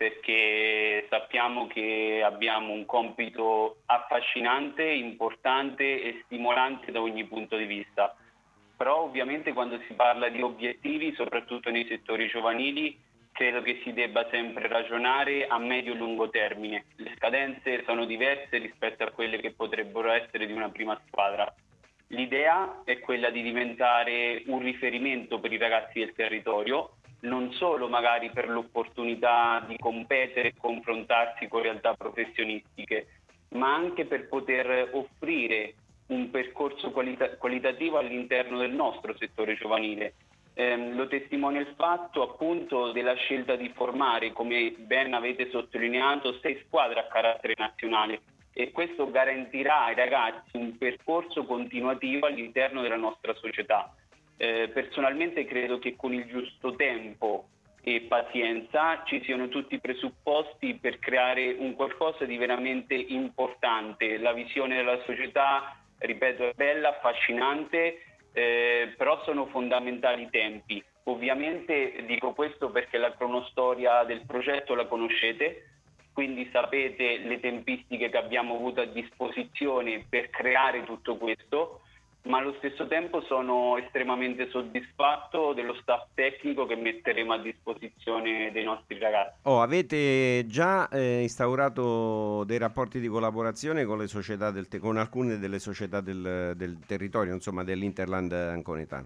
perché sappiamo che abbiamo un compito affascinante, importante e stimolante da ogni punto di vista. Però ovviamente quando si parla di obiettivi, soprattutto nei settori giovanili, credo che si debba sempre ragionare a medio e lungo termine. Le scadenze sono diverse rispetto a quelle che potrebbero essere di una prima squadra. L'idea è quella di diventare un riferimento per i ragazzi del territorio, non solo magari per l'opportunità di competere e confrontarsi con realtà professionistiche, ma anche per poter offrire un percorso qualita- qualitativo all'interno del nostro settore giovanile. Eh, lo testimonia il fatto appunto della scelta di formare, come ben avete sottolineato, sei squadre a carattere nazionale, e questo garantirà ai ragazzi un percorso continuativo all'interno della nostra società. Eh, personalmente credo che con il giusto tempo e pazienza ci siano tutti i presupposti per creare un qualcosa di veramente importante. La visione della società, ripeto, è bella, affascinante, eh, però sono fondamentali i tempi. Ovviamente dico questo perché la cronostoria del progetto la conoscete, quindi sapete le tempistiche che abbiamo avuto a disposizione per creare tutto questo, ma allo stesso tempo sono estremamente soddisfatto dello staff tecnico che metteremo a disposizione dei nostri ragazzi. Oh, avete già eh, instaurato dei rapporti di collaborazione con le società del te- con alcune delle società del, del territorio, insomma dell'Interland anconetano?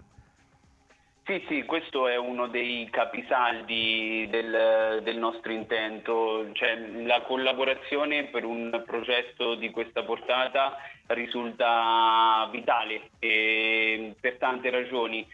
Sì, sì, questo è uno dei capisaldi del, del nostro intento, cioè la collaborazione per un progetto di questa portata risulta vitale e per tante ragioni,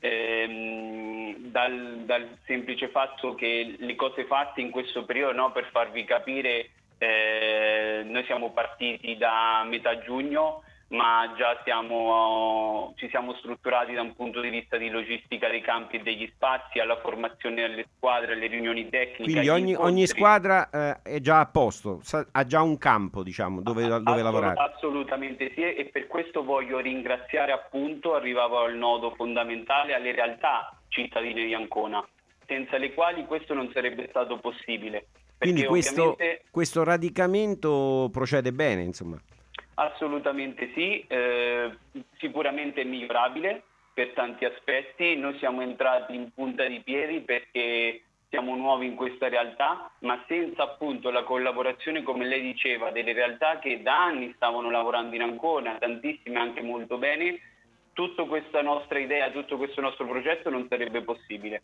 ehm, dal, dal semplice fatto che le cose fatte in questo periodo, no, per farvi capire, eh, noi siamo partiti da metà giugno, ma già siamo, ci siamo strutturati da un punto di vista di logistica dei campi e degli spazi, alla formazione delle squadre, alle riunioni tecniche. Quindi ogni, ogni squadra eh, è già a posto, sa- ha già un campo, diciamo, dove, dove Assolut- lavorare. Assolutamente sì, e per questo voglio ringraziare, appunto, arrivavo al nodo fondamentale, alle realtà cittadine di Ancona, senza le quali questo non sarebbe stato possibile. Quindi questo, ovviamente... questo radicamento procede bene, insomma. Assolutamente sì, eh, sicuramente migliorabile per tanti aspetti. Noi siamo entrati in punta di piedi perché siamo nuovi in questa realtà, ma senza appunto la collaborazione, come lei diceva, delle realtà che da anni stavano lavorando in Ancona, tantissime anche molto bene, tutta questa nostra idea, tutto questo nostro progetto non sarebbe possibile.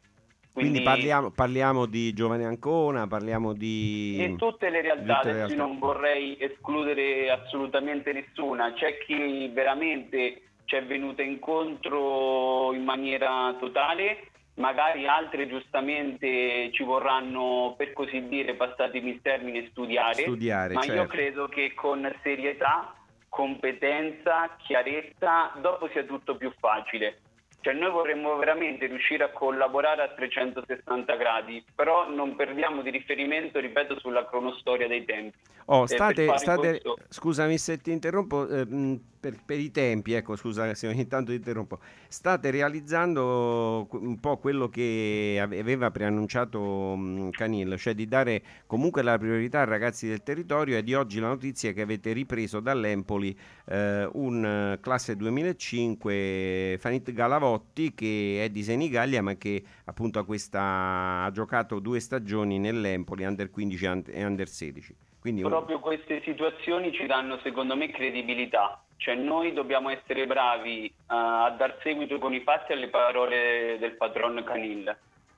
Quindi, Quindi parliamo, parliamo di Giovane Ancona, parliamo di... Di tutte le realtà, tutte le adesso realtà. non vorrei escludere assolutamente nessuna, c'è chi veramente ci è venuto incontro in maniera totale, magari altre giustamente ci vorranno, per così dire, passatemi il termine, studiare, Studiare, ma certo. io credo che con serietà, competenza, chiarezza, dopo sia tutto più facile. Cioè noi vorremmo veramente riuscire a collaborare a trecentosessanta gradi, però non perdiamo di riferimento, ripeto, sulla cronostoria dei tempi. Oh, Eh, state, per fare state questo- scusami se ti interrompo, eh, mh, per, per i tempi, ecco, scusa se ogni tanto ti interrompo. State realizzando que- un po' quello che ave- aveva preannunciato mh, Canil, cioè di dare comunque la priorità ai ragazzi del territorio, e di oggi la notizia è che avete ripreso dall'Empoli eh, un eh, classe duemilacinque Fanit Galavotti, che è di Senigallia ma che appunto ha, questa, ha giocato due stagioni nell'Empoli, under quindici e under sedici. Quindi un- Proprio queste situazioni ci danno, secondo me, credibilità. Cioè noi dobbiamo essere bravi eh, a dar seguito con i fatti alle parole del patron Canil.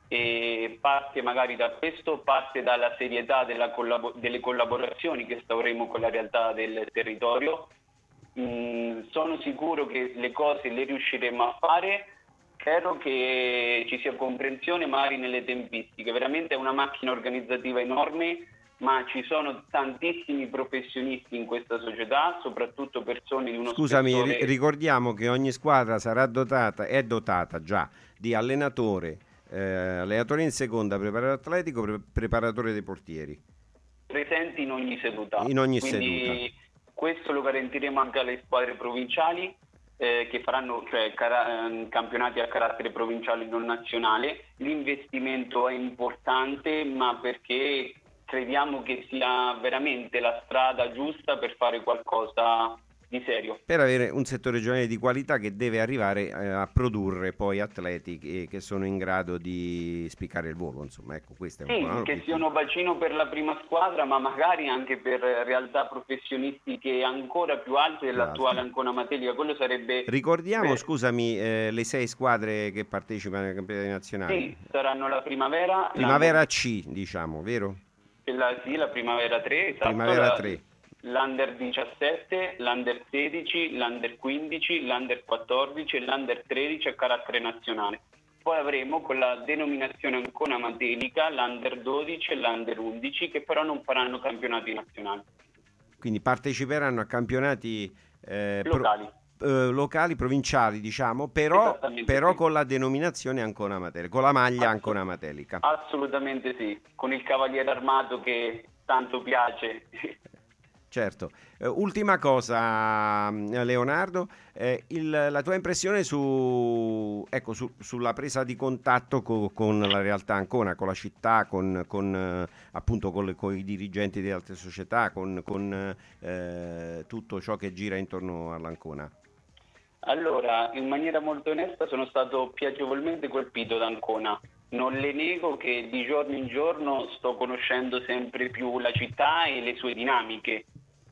E parte magari da questo, parte dalla serietà della collabo- delle collaborazioni che instaureremo con la realtà del territorio. Mm, sono sicuro che le cose le riusciremo a fare. Spero che ci sia comprensione magari nelle tempistiche. Veramente è una macchina organizzativa enorme, ma ci sono tantissimi professionisti in questa società, soprattutto persone di uno Scusami, spessore... ri- ricordiamo che ogni squadra sarà dotata, è dotata già di allenatore, eh, allenatore in seconda, preparatore atletico, pre- preparatore dei portieri. presenti in ogni seduta. In ogni Quindi seduta. questo lo garantiremo anche alle squadre provinciali eh, che faranno cioè, cara- ehm, campionati a carattere provinciale, non nazionale. L'investimento è importante, ma perché crediamo che sia veramente la strada giusta per fare qualcosa di serio. Per avere un settore regionale di qualità che deve arrivare eh, a produrre poi atleti che, che sono in grado di spiccare il volo, insomma, ecco, questo è un Sì, po' no? che siano bacino per la prima squadra, ma magari anche per realtà professionistiche ancora più alte dell'attuale Ancona Matelica. Quello sarebbe... Ricordiamo, Beh, scusami, eh, le sei squadre che partecipano ai campionati nazionali. Sì, saranno la primavera, Primavera C, diciamo, vero? la, sì, la primavera tre, esatto, Primavera la- tre. l'Under diciassette, l'Under sedici, l'Under quindici, l'Under quattordici e l'Under tredici a carattere nazionale. Poi avremo con la denominazione Ancona Matelica l'Under dodici e l'Under undici, che però non faranno campionati nazionali. Quindi parteciperanno a campionati eh, pro- Locali. eh, locali, provinciali, diciamo, però, Esattamente, però sì. con la denominazione Ancona Matelica, con la maglia Ancona Matelica. Assolutamente sì, con il cavaliere armato che tanto piace. Certo. Eh, ultima cosa, mh, Leonardo, eh, il- la tua impressione su, ecco, su- sulla presa di contatto co- con la realtà Ancona, con la città, con, con, eh, appunto con, le- con i dirigenti di altre società, con, con eh, tutto ciò che gira intorno all'Ancona. Allora, in maniera molto onesta sono stato piacevolmente colpito da Ancona. Non le nego che di giorno in giorno sto conoscendo sempre più la città e le sue dinamiche.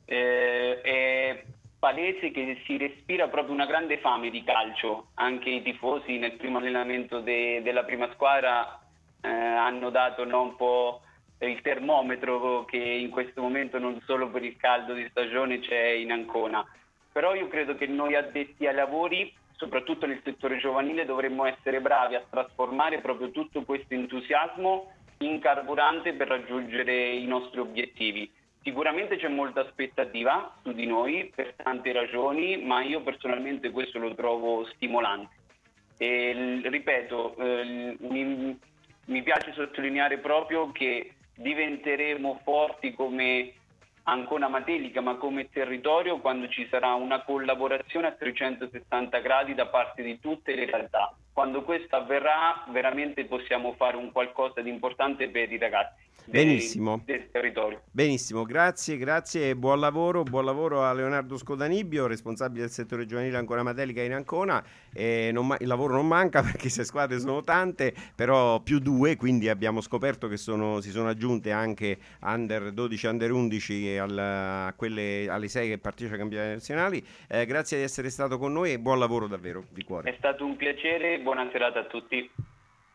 Eh, è palese che si respira proprio una grande fame di calcio. Anche i tifosi nel primo allenamento de- della prima squadra eh, hanno dato no, un po' il termometro che in questo momento non solo per il caldo di stagione c'è in Ancona. Però io credo che noi addetti ai lavori, soprattutto nel settore giovanile, dovremmo essere bravi a trasformare proprio tutto questo entusiasmo in carburante per raggiungere i nostri obiettivi. Sicuramente c'è molta aspettativa su di noi per tante ragioni, ma io personalmente questo lo trovo stimolante. E, l- ripeto, eh, mi, mi piace sottolineare proprio che diventeremo forti come Ancona Matelica, ma come territorio, quando ci sarà una collaborazione a trecentosessanta gradi da parte di tutte le realtà. Quando questo avverrà, veramente possiamo fare un qualcosa di importante per i ragazzi dei- Benissimo. del territorio. Benissimo, grazie, grazie e buon lavoro, buon lavoro a Leonardo Scodanibio, responsabile del settore giovanile Ancona Matelica in Ancona. E non ma- il lavoro non manca perché le squadre sono tante, però più due, quindi abbiamo scoperto che sono, si sono aggiunte anche Under dodici, Under undici e al- a quelle, alle sei che partecipano ai campionati nazionali. Eh, grazie di essere stato con noi e buon lavoro davvero, di cuore. È stato un piacere, buona serata a tutti.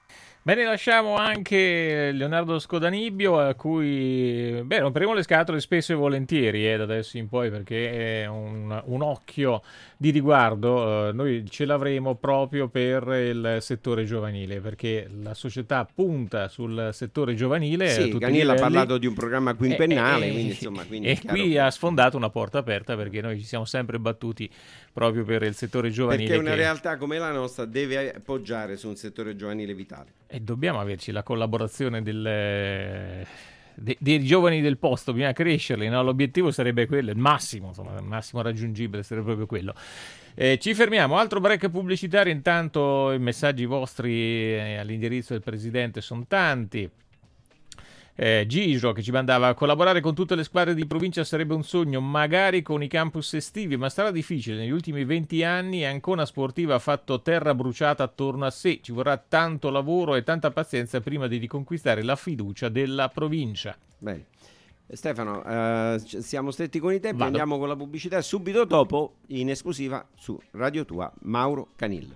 Bene, lasciamo anche Leonardo Scodanibio, a cui beh, romperemo le scatole spesso e volentieri eh, da adesso in poi, perché è un, un occhio di riguardo. Eh, noi ce l'avremo proprio per il settore giovanile, perché la società punta sul settore giovanile. Sì, Canil ha parlato di un programma quinquennale, e, quindi, insomma, quindi e qui che... ha sfondato una porta aperta, perché noi ci siamo sempre battuti proprio per il settore giovanile. Perché una che... realtà come la nostra deve poggiare su un settore giovanile vitale. E dobbiamo averci la collaborazione del, de, dei giovani del posto, bisogna crescerli, no? L'obiettivo sarebbe quello, il massimo, insomma, il massimo raggiungibile sarebbe proprio quello. Eh, ci fermiamo, altro break pubblicitario, intanto i messaggi vostri eh, all'indirizzo del Presidente sono tanti. Eh, Gigio che ci mandava: collaborare con tutte le squadre di provincia sarebbe un sogno, magari con i campus estivi, ma sarà difficile. Negli ultimi venti anni Ancona Sportiva ha fatto terra bruciata attorno a sé, ci vorrà tanto lavoro e tanta pazienza prima di riconquistare la fiducia della provincia. Bene. Stefano, eh, siamo stretti con i tempi. Vado. Andiamo con la pubblicità subito dopo, in esclusiva su Radio Tua, Mauro Canil.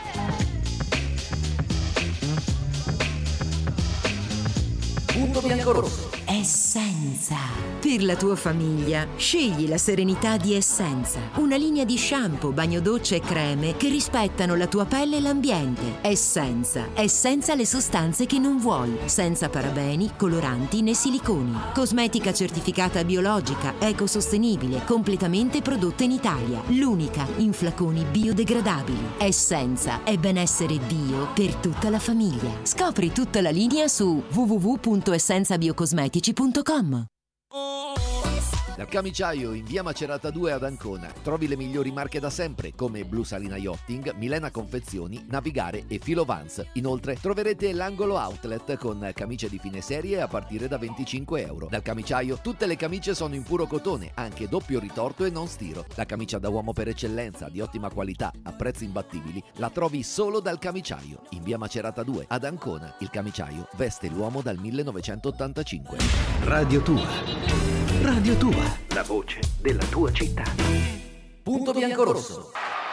Punto biancorosso. Essenza. Per la tua famiglia, scegli la serenità di Essenza. Una linea di shampoo, bagno docce e creme che rispettano la tua pelle e l'ambiente. Essenza. È senza le sostanze che non vuoi. Senza parabeni, coloranti né siliconi. Cosmetica certificata biologica, ecosostenibile, completamente prodotta in Italia. L'unica in flaconi biodegradabili. Essenza è benessere bio per tutta la famiglia. Scopri tutta la linea su w w w punto essenza biocosmetici punto com. Dal Camiciaio in via Macerata due ad Ancona trovi le migliori marche da sempre come Blu Salina Yachting, Milena Confezioni, Navigare e Filo Vans. Inoltre troverete l'angolo outlet con camicie di fine serie a partire da venticinque euro. Dal Camiciaio tutte le camicie sono in puro cotone, anche doppio ritorto e non stiro. La camicia da uomo per eccellenza, di ottima qualità, a prezzi imbattibili, la trovi solo dal Camiciaio in via Macerata due ad Ancona. Il Camiciaio veste l'uomo dal millenovecentottantacinque. Radio Tua. Radio Tua. La voce della tua città. Punto biancorosso.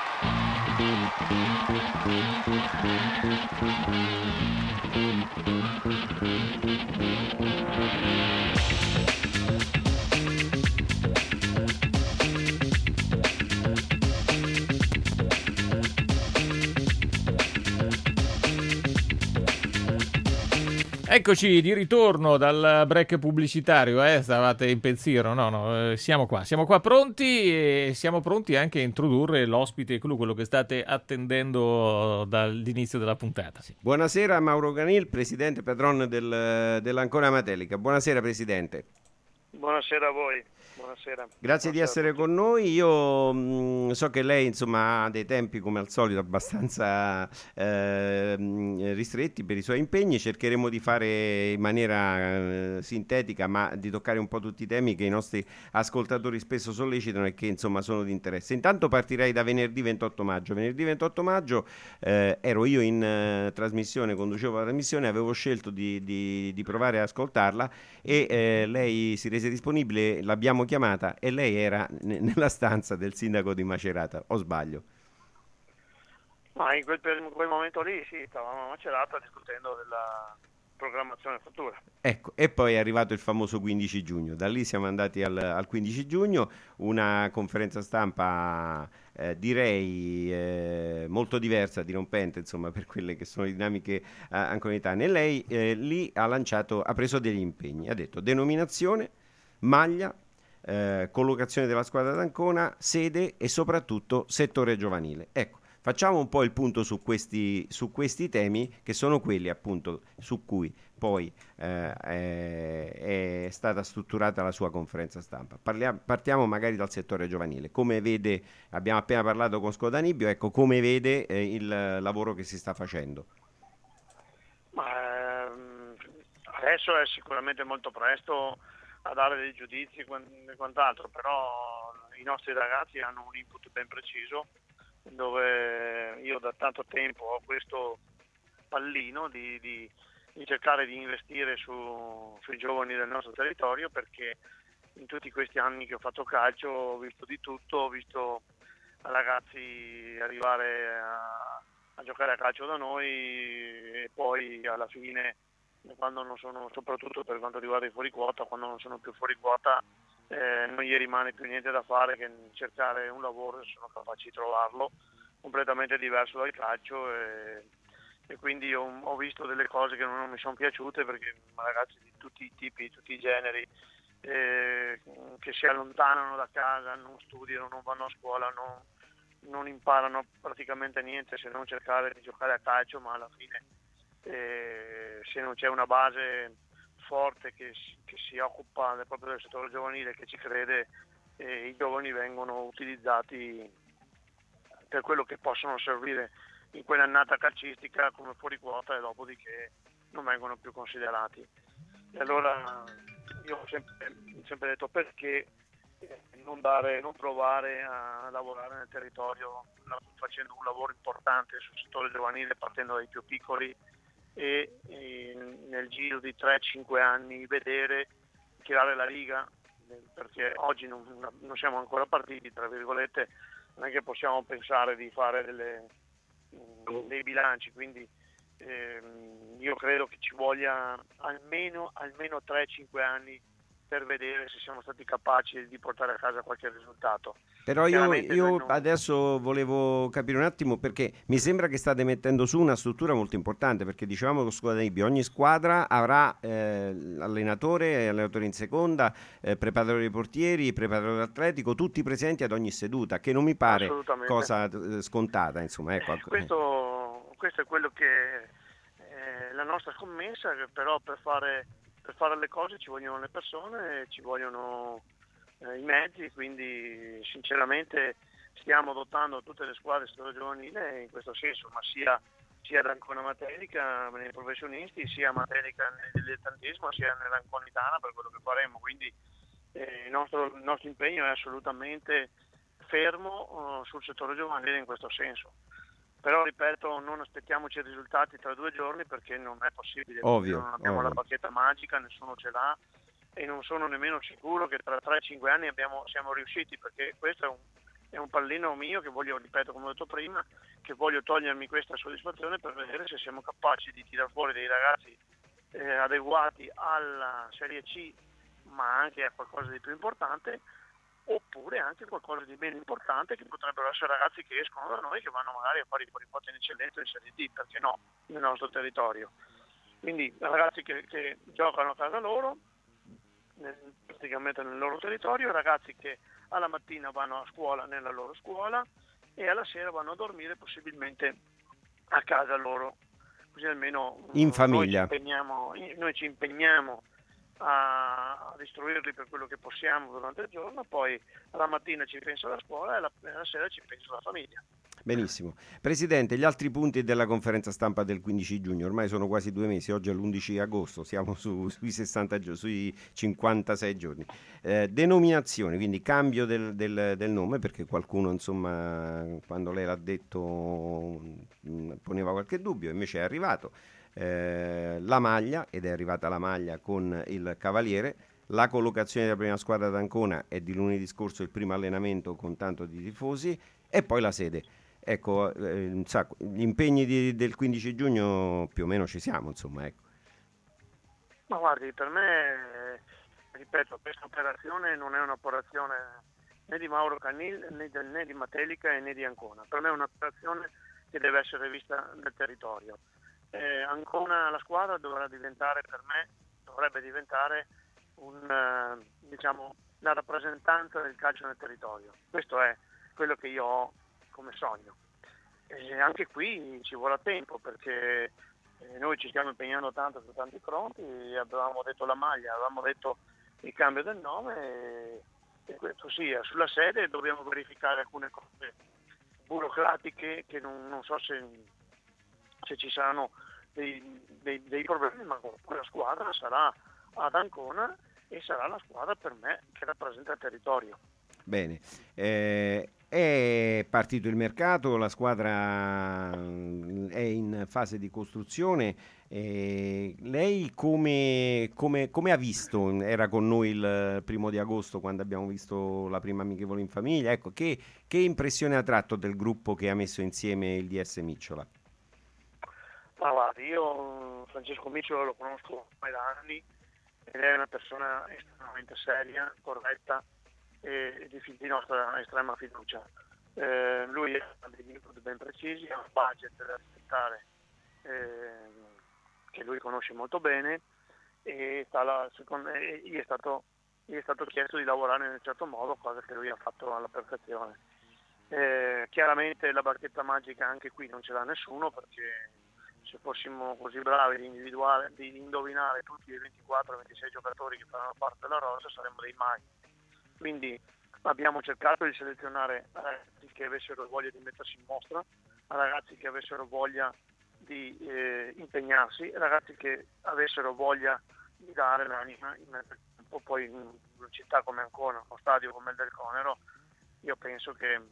Eccoci di ritorno dal break pubblicitario, eh? Stavate in pensiero? No, no, eh, siamo qua, siamo qua pronti e siamo pronti anche a introdurre l'ospite clou, quello che state attendendo dall'inizio della puntata. Sì. Buonasera Mauro Canil, presidente padron del, dell'Ancona Matelica. Buonasera Presidente. Buonasera a voi. Buonasera. Grazie Buonasera di essere con noi. Io mh, so che lei insomma ha dei tempi come al solito abbastanza eh, ristretti per i suoi impegni. Cercheremo di fare in maniera eh, sintetica, ma di toccare un po' tutti i temi che i nostri ascoltatori spesso sollecitano e che insomma sono di interesse. Intanto partirei da venerdì ventotto maggio. Venerdì ventotto maggio eh, ero io in eh, trasmissione, conducevo la trasmissione, avevo scelto di, di, di provare ad ascoltarla e eh, lei si rese disponibile, l'abbiamo chiamata e lei era n- nella stanza del sindaco di Macerata, o sbaglio? Ma in quel, in quel momento lì sì, stavamo a Macerata discutendo della programmazione futura. Ecco, e poi è arrivato il famoso quindici giugno, da lì siamo andati al, al quindici giugno, una conferenza stampa eh, direi eh, molto diversa, dirompente insomma per quelle che sono le dinamiche eh, anconetane. E lei eh, lì ha lanciato, ha preso degli impegni, ha detto denominazione, maglia, eh, collocazione della squadra d'Ancona, sede e soprattutto settore giovanile. Ecco, facciamo un po' il punto su questi, su questi temi che sono quelli appunto su cui poi eh, è, è stata strutturata la sua conferenza stampa. Parliamo, partiamo magari dal settore giovanile. Come vede, abbiamo appena parlato con Scodanibio, ecco, come vede eh, il lavoro che si sta facendo? Ma, ehm, adesso è sicuramente molto presto a dare dei giudizi e quant'altro, però i nostri ragazzi hanno un input ben preciso, dove io da tanto tempo ho questo pallino di, di, di cercare di investire su, sui giovani del nostro territorio, perché in tutti questi anni che ho fatto calcio ho visto di tutto, ho visto ragazzi arrivare a, a giocare a calcio da noi e poi alla fine, quando non sono, soprattutto per quanto riguarda i fuori quota, quando non sono più fuori quota, eh, non gli rimane più niente da fare che cercare un lavoro se sono capaci di trovarlo, completamente diverso dal calcio, e, e quindi ho, ho visto delle cose che non mi sono piaciute, perché ragazzi di tutti i tipi, di tutti i generi, eh, che si allontanano da casa, non studiano, non vanno a scuola, non, non imparano praticamente niente se non cercare di giocare a calcio, ma alla fine eh, se non c'è una base forte che, che si occupa del, proprio del settore giovanile, che ci crede, eh, i giovani vengono utilizzati per quello che possono servire in quell'annata calcistica come fuori quota, e dopodiché non vengono più considerati. E allora io ho sempre, sempre detto perché non, dare, non provare a lavorare nel territorio facendo un lavoro importante sul settore giovanile, partendo dai più piccoli, e, e nel giro di tre cinque anni vedere tirare la riga, perché oggi non, non siamo ancora partiti, tra virgolette, non è che possiamo pensare di fare delle, dei bilanci, quindi ehm, io credo che ci voglia almeno, almeno tre cinque anni per vedere se siamo stati capaci di portare a casa qualche risultato. Però io, io non... adesso volevo capire un attimo, perché mi sembra che state mettendo su una struttura molto importante, perché dicevamo con squadra I B ogni squadra avrà eh, allenatore, allenatore in seconda, eh, preparatore dei portieri, preparatore atletico, tutti presenti ad ogni seduta, che non mi pare cosa eh, scontata, insomma. Ecco. Eh, questo, questo è quello che è la nostra scommessa, che però per fare Per fare le cose ci vogliono le persone, ci vogliono eh, i mezzi, quindi sinceramente stiamo dotando tutte le squadre del settore giovanile in questo senso, ma sia, sia ad Ancona Matelica nei professionisti, sia a Matelica nel dilettantismo, sia nell'Anconitana per quello che faremo, quindi eh, il, nostro, il nostro impegno è assolutamente fermo uh, sul settore giovanile in questo senso. Però ripeto, non aspettiamoci i risultati tra due giorni, perché non è possibile. Ovvio, non abbiamo ovvio. la bacchetta magica, nessuno ce l'ha, e non sono nemmeno sicuro che tra tre cinque anni abbiamo, siamo riusciti, perché questo è un, è un pallino mio che voglio, ripeto come ho detto prima, che voglio togliermi questa soddisfazione per vedere se siamo capaci di tirar fuori dei ragazzi eh, adeguati alla Serie C, ma anche a qualcosa di più importante, oppure anche qualcosa di meno importante, che potrebbero essere ragazzi che escono da noi, che vanno magari a fare i fuori quota in eccellenza in Serie D, perché no, nel nostro territorio. Quindi ragazzi che, che giocano a casa loro, nel, praticamente nel loro territorio, ragazzi che alla mattina vanno a scuola nella loro scuola e alla sera vanno a dormire possibilmente a casa loro, così almeno in famiglia. Noi ci impegniamo, noi ci impegniamo a istruirli per quello che possiamo durante il giorno, poi alla mattina ci pensa la scuola e la, la sera ci pensa la famiglia. Benissimo. Presidente, gli altri punti della conferenza stampa del quindici giugno, ormai sono quasi due mesi, oggi è l'undici agosto, siamo su, sui sessanta giorni, sui cinquantasei giorni. Eh, denominazione, quindi cambio del, del, del nome, perché qualcuno, insomma, quando lei l'ha detto mh, poneva qualche dubbio, invece è arrivato. Eh, la maglia, ed è arrivata la maglia con il Cavaliere. La collocazione della prima squadra d'Ancona è di lunedì scorso, il primo allenamento con tanto di tifosi, e poi la sede. Ecco, eh, sa, gli impegni di, del quindici giugno più o meno ci siamo, insomma, ecco. Ma guardi, per me, ripeto, questa operazione non è un'operazione né di Mauro Canil, né, de, né di Matelica e né di Ancona. Per me è un'operazione che deve essere vista nel territorio. Eh, Ancona, la squadra, dovrà diventare, per me, dovrebbe diventare un, eh, diciamo, la rappresentanza del calcio nel territorio. Questo è quello che io ho come sogno. E anche qui ci vorrà tempo, perché eh, noi ci stiamo impegnando tanto su tanti fronti, avevamo detto la maglia, avevamo detto il cambio del nome, e, e questo sia. Sulla sede dobbiamo verificare alcune cose burocratiche che non, non so se, se ci saranno dei, dei, dei problemi, ma la squadra sarà ad Ancona e sarà la squadra per me che rappresenta il territorio. Bene, eh, è partito il mercato, la squadra è in fase di costruzione. Eh, lei come, come, come ha visto? Era con noi il primo di agosto quando abbiamo visto la prima amichevole in famiglia. Ecco, che, che impressione ha tratto del gruppo che ha messo insieme il D S Micciola? Ma guarda, io Francesco Micciolo lo conosco ormai da anni ed è una persona estremamente seria, corretta e di, di nostra estrema fiducia. Eh, lui ha degli input ben precisi, ha un budget da rispettare eh, che lui conosce molto bene e sta la, secondo, e gli, è stato, gli è stato chiesto di lavorare in un certo modo, cosa che lui ha fatto alla perfezione. Eh, chiaramente la bacchetta magica anche qui non ce l'ha nessuno, perché se fossimo così bravi di, individuare, di indovinare tutti i ventiquattro ventisei giocatori che faranno parte della rosa saremmo dei maghi. Quindi abbiamo cercato di selezionare ragazzi che avessero voglia di mettersi in mostra, ragazzi che avessero voglia di eh, impegnarsi, ragazzi che avessero voglia di dare l'anima in mezzo al campo. Poi in una città come Ancona, uno stadio come il del Conero, io penso che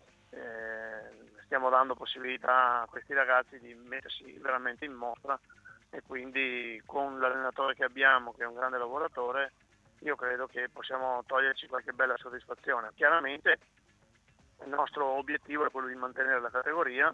eh, stiamo dando possibilità a questi ragazzi di mettersi veramente in mostra, e quindi con l'allenatore che abbiamo, che è un grande lavoratore, io credo che possiamo toglierci qualche bella soddisfazione. Chiaramente il nostro obiettivo è quello di mantenere la categoria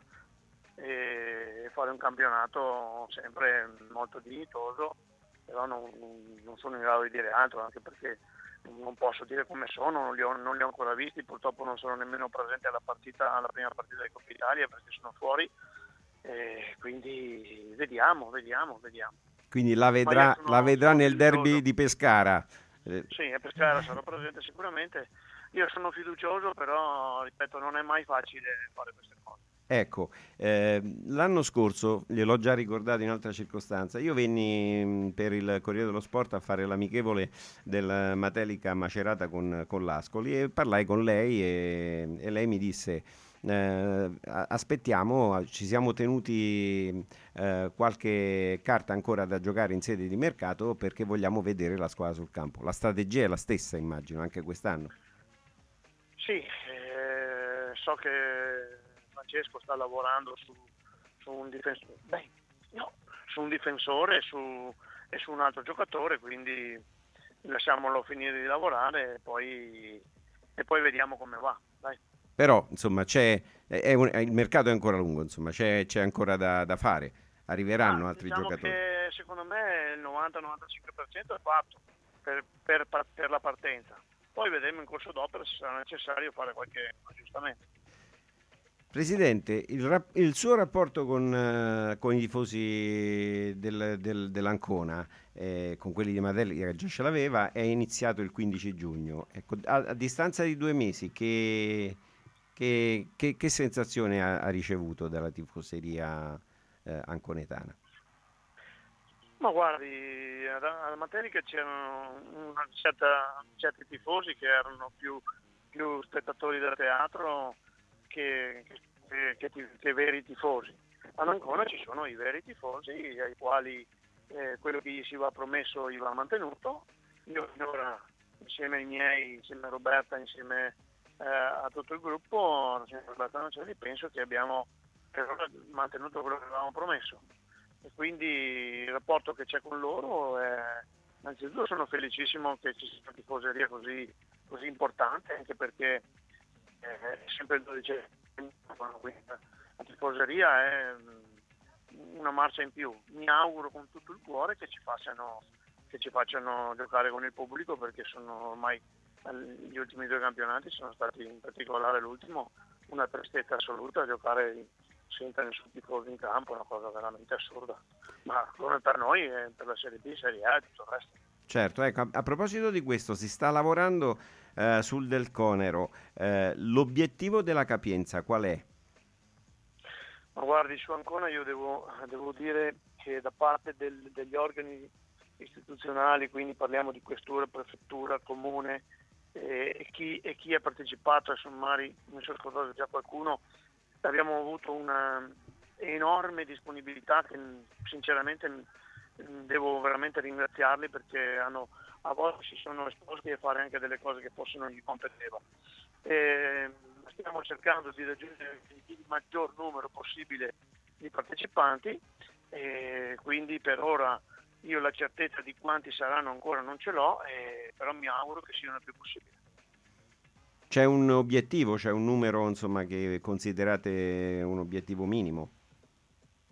e fare un campionato sempre molto dignitoso, però non, non sono in grado di dire altro, anche perché non posso dire come sono, non li, ho, non li ho ancora visti, purtroppo non sono nemmeno presente alla partita, alla prima partita di Coppa Italia, perché sono fuori, e quindi vediamo, vediamo, vediamo. Quindi la vedrà, sono, la vedrà nel derby di Pescara. Sì, a Pescara sarò presente sicuramente. Io sono fiducioso, però ripeto, non è mai facile fare queste cose. Ecco, eh, l'anno scorso, gliel'ho già ricordato in altra circostanza, io venni mh, per il Corriere dello Sport a fare l'amichevole del Matelica Macerata con, con l'Ascoli, e parlai con lei e, e lei mi disse eh, aspettiamo, ci siamo tenuti eh, qualche carta ancora da giocare in sede di mercato, perché vogliamo vedere la squadra sul campo. La strategia è la stessa, immagino, anche quest'anno. Sì, eh, so che Francesco sta lavorando su, su un difensore, beh, no, su un difensore e su, e su un altro giocatore, quindi lasciamolo finire di lavorare e poi, e poi vediamo come va. Dai. Però insomma c'è, è un, il mercato è ancora lungo, insomma c'è, c'è ancora da, da fare, arriveranno ah, altri diciamo giocatori. Che secondo me il novanta novantacinque per cento è fatto per, per, per la partenza, poi vedremo in corso d'opera se sarà necessario fare qualche aggiustamento. Presidente, il, rap- il suo rapporto con, uh, con i tifosi del, del, dell'Ancona, eh, con quelli di Matelica che già ce l'aveva, è iniziato il quindici giugno. Ecco, a, a distanza di due mesi, che, che, che, che sensazione ha, ha ricevuto dalla tifoseria eh, anconetana? Ma guardi, alla Matelica c'erano una certa, certi tifosi che erano più, più spettatori da teatro Che, che, che, che veri tifosi. Ad Ancona ci sono i veri tifosi ai quali eh, quello che gli si va promesso gli va mantenuto. Io finora, insieme ai miei, insieme a Roberta, insieme eh, a tutto il gruppo, insieme a Roberta Nocelli, penso che abbiamo per ora mantenuto quello che avevamo promesso, e quindi il rapporto che c'è con loro è, innanzitutto sono felicissimo che ci sia una tifoseria così, così importante, anche perché è sempre il dodici, la tifoseria è una marcia in più. Mi auguro con tutto il cuore che ci facciano, che ci facciano giocare con il pubblico, perché sono ormai gli ultimi due campionati sono stati, in particolare l'ultimo, una tristezza assoluta giocare senza nessun tifoso in campo, una cosa veramente assurda, ma come per noi è per la Serie B, Serie A e tutto il resto. Certo, ecco, a, a proposito di questo, si sta lavorando eh, sul Del Conero. Eh, l'obiettivo della Capienza qual è? Ma guardi, su Ancona io devo, devo dire che da parte del, degli organi istituzionali, quindi parliamo di questura, prefettura, comune eh, e, chi, e chi ha partecipato ai sommari, mi sono scordato già qualcuno, abbiamo avuto una enorme disponibilità che sinceramente devo veramente ringraziarli, perché hanno, a volte si sono esposti a fare anche delle cose che forse non gli competeva. E stiamo cercando di raggiungere il maggior numero possibile di partecipanti, e quindi per ora io la certezza di quanti saranno ancora non ce l'ho, e però mi auguro che siano il più possibile. C'è un obiettivo, c'è un numero insomma che considerate un obiettivo minimo?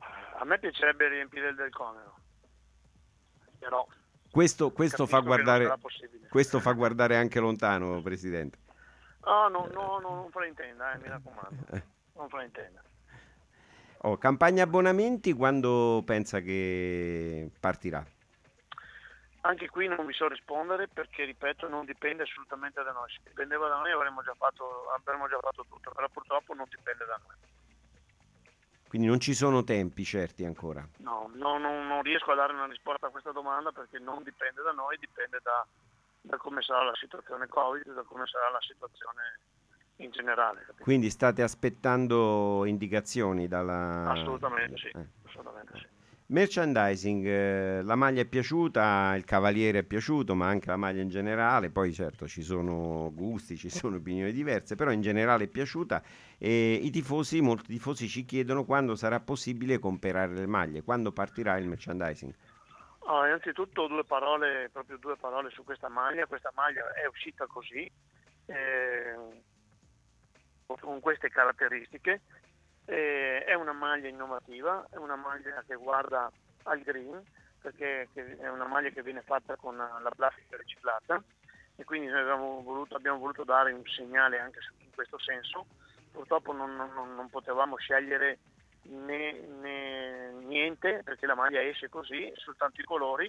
A me piacerebbe riempire il Del Conero, però questo, questo fa guardare questo fa eh. guardare anche lontano, Presidente. No, no, no, no non fraintenda, eh, mi raccomando, non fraintenda. Oh, campagna abbonamenti, quando pensa che partirà? Anche qui non vi so rispondere perché, ripeto, non dipende assolutamente da noi. Se dipendeva da noi avremmo già fatto, avremmo già fatto tutto, però purtroppo non dipende da noi. Quindi non ci sono tempi certi ancora? No, no, non, non riesco a dare una risposta a questa domanda perché non dipende da noi, dipende da, da come sarà la situazione Covid, da come sarà la situazione in generale. Capito? Quindi state aspettando indicazioni dalla... Assolutamente sì, eh. assolutamente sì. Merchandising, eh, la maglia è piaciuta, il cavaliere è piaciuto, ma anche la maglia in generale, poi certo ci sono gusti, ci sono opinioni diverse, però in generale è piaciuta e i tifosi, molti tifosi ci chiedono quando sarà possibile comprare le maglie, quando partirà il merchandising. Oh, innanzitutto due parole, proprio due parole su questa maglia, questa maglia è uscita così, eh, con queste caratteristiche. Eh, è una maglia innovativa, è una maglia che guarda al green, perché è una maglia che viene fatta con la plastica riciclata e quindi noi abbiamo voluto, abbiamo voluto dare un segnale anche in questo senso. Purtroppo non, non, non potevamo scegliere né, né niente perché la maglia esce così, soltanto i colori,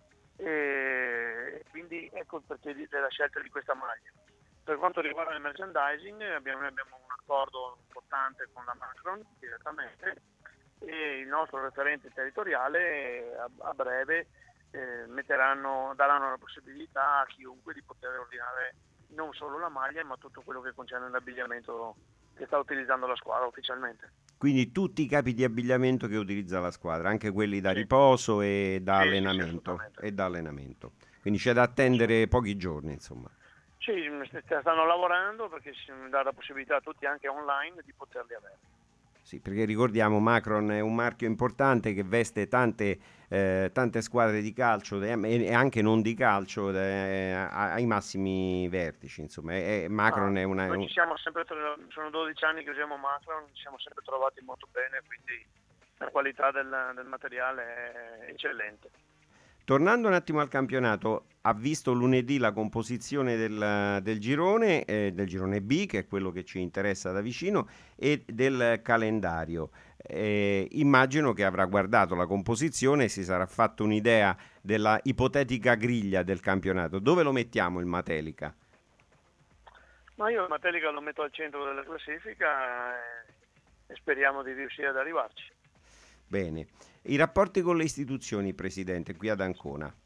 e quindi ecco perché della scelta di questa maglia. Per quanto riguarda il merchandising abbiamo, abbiamo un accordo importante con la Macron direttamente e il nostro referente territoriale a, a breve eh, metteranno, daranno la possibilità a chiunque di poter ordinare non solo la maglia ma tutto quello che concerne l'abbigliamento che sta utilizzando la squadra ufficialmente. Quindi tutti i capi di abbigliamento che utilizza la squadra, anche quelli da sì. riposo e da, sì, allenamento, sì, e da allenamento. Quindi c'è da attendere pochi giorni, insomma. Sì, stanno lavorando perché si dà la possibilità a tutti anche online di poterli avere. Sì, perché ricordiamo Macron è un marchio importante che veste tante, eh, tante squadre di calcio e anche non di calcio eh, ai massimi vertici, insomma. È, Macron ah, è una... Noi ci siamo sempre, sono dodici anni che usiamo Macron, ci siamo sempre trovati molto bene, quindi la qualità del, del materiale è eccellente. Tornando un attimo al campionato, ha visto lunedì la composizione del, del girone, eh, del girone B, che è quello che ci interessa da vicino, e del calendario. Eh, immagino che avrà guardato la composizione e si sarà fatto un'idea della ipotetica griglia del campionato. Dove lo mettiamo il Matelica? Ma io il Matelica lo metto al centro della classifica e, e speriamo di riuscire ad arrivarci. Bene. I rapporti con le istituzioni, Presidente, qui ad Ancona?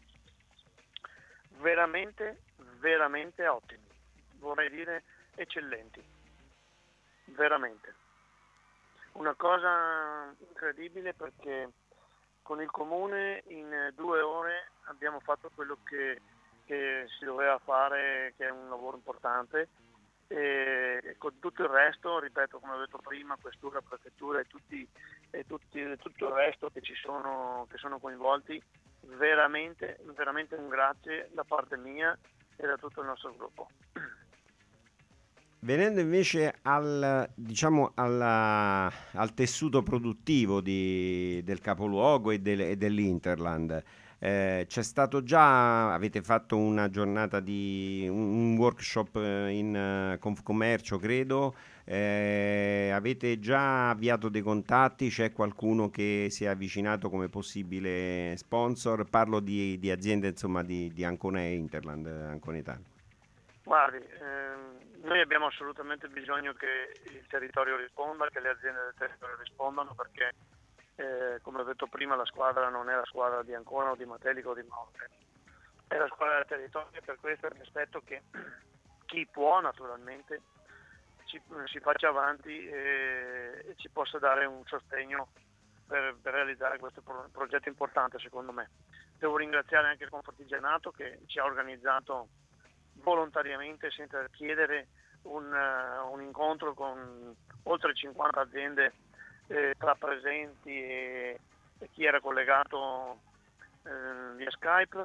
Veramente, veramente ottimi. Vorrei dire eccellenti. Veramente. Una cosa incredibile perché con il Comune in due ore abbiamo fatto quello che, che si doveva fare, che è un lavoro importante. E con tutto il resto, ripeto, come ho detto prima, questura, prefettura e, tutti, e tutti, tutto il resto che ci sono, che sono coinvolti, veramente, veramente un grazie da parte mia e da tutto il nostro gruppo. Venendo invece al, diciamo alla, al tessuto produttivo di, del capoluogo e, del, e dell'Interland, eh, c'è stato già, avete fatto una giornata di un, un workshop in uh, Confcommercio, credo, eh, avete già avviato dei contatti, c'è qualcuno che si è avvicinato come possibile sponsor? Parlo di, di aziende insomma di, di Ancona e Interland, Anconetano. Guardi, ehm, noi abbiamo assolutamente bisogno che il territorio risponda, che le aziende del territorio rispondano perché Eh, come ho detto prima, la squadra non è la squadra di Ancona o di Matelica o di Morte, è la squadra del territorio e per questo mi aspetto che chi può naturalmente ci, si faccia avanti e, e ci possa dare un sostegno per, per realizzare questo pro, progetto importante secondo me. Devo ringraziare anche il Confartigianato che ci ha organizzato volontariamente senza chiedere un, uh, un incontro con oltre cinquanta aziende Eh, tra presenti e, e chi era collegato eh, via Skype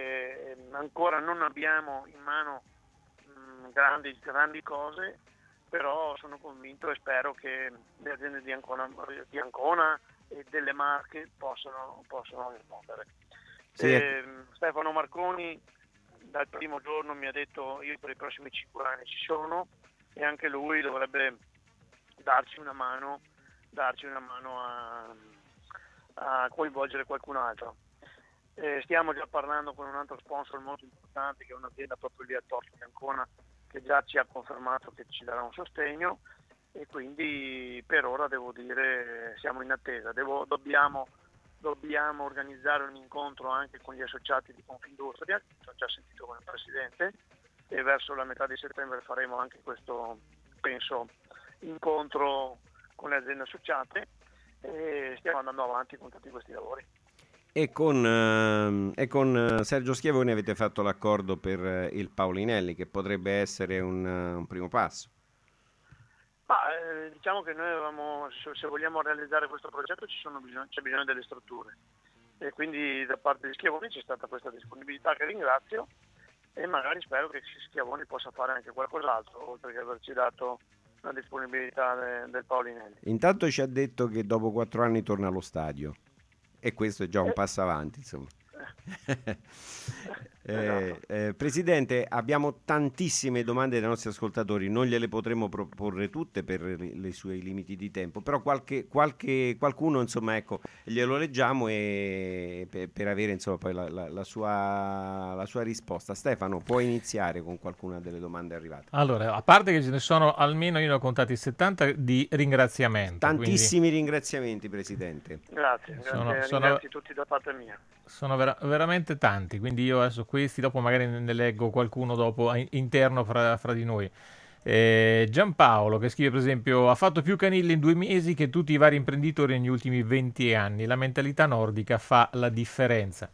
e ancora non abbiamo in mano mh, grandi, grandi cose, però sono convinto e spero che le aziende di Ancona, di Ancona e delle Marche possano, possano rispondere. Sì. Eh, Stefano Marconi dal primo giorno mi ha detto io per i prossimi cinque anni ci sono, e anche lui dovrebbe darci una mano, darci una mano a, a coinvolgere qualcun altro. Eh, stiamo già parlando con un altro sponsor molto importante, che è un'azienda proprio lì al Porto di Ancona, che già ci ha confermato che ci darà un sostegno, e quindi per ora devo dire siamo in attesa. Devo, dobbiamo, dobbiamo organizzare un incontro anche con gli associati di Confindustria, che ho già sentito con il Presidente, e verso la metà di settembre faremo anche questo, penso, incontro con le aziende associate, e stiamo andando avanti con tutti questi lavori. E con, eh, e con Sergio Schiavoni avete fatto l'accordo per eh, il Paulinelli, che potrebbe essere un, uh, un primo passo. Ma eh, diciamo che noi avevamo, se, se vogliamo realizzare questo progetto ci sono bisogno, c'è bisogno delle strutture, e quindi da parte di Schiavoni c'è stata questa disponibilità, che ringrazio, e magari spero che Schiavoni possa fare anche qualcos'altro, oltre che averci dato la disponibilità de, del Paulinelli. Intanto ci ha detto che dopo quattro anni torna allo stadio, e questo è già un Eh. passo avanti, insomma. Eh. Eh, eh, Presidente, abbiamo tantissime domande dai nostri ascoltatori, non gliele potremo proporre tutte per i suoi limiti di tempo, però qualche, qualche, qualcuno, insomma, ecco, glielo leggiamo e per, per avere, insomma, poi la, la, la, sua, la sua risposta. Stefano, puoi iniziare con qualcuna delle domande arrivate. Allora, a parte che ce ne sono almeno, io ne ho contati settanta di ringraziamenti. Tantissimi quindi... ringraziamenti, Presidente. Grazie, Sono- grazie, sono- ringrazio tutti da parte mia. Sono vera- veramente tanti, quindi io adesso questi, dopo magari ne leggo qualcuno dopo in- interno fra, fra di noi. Eh, Giampaolo che scrive per esempio: ha fatto più canille in due mesi che tutti i vari imprenditori negli ultimi venti anni, la mentalità nordica fa la differenza.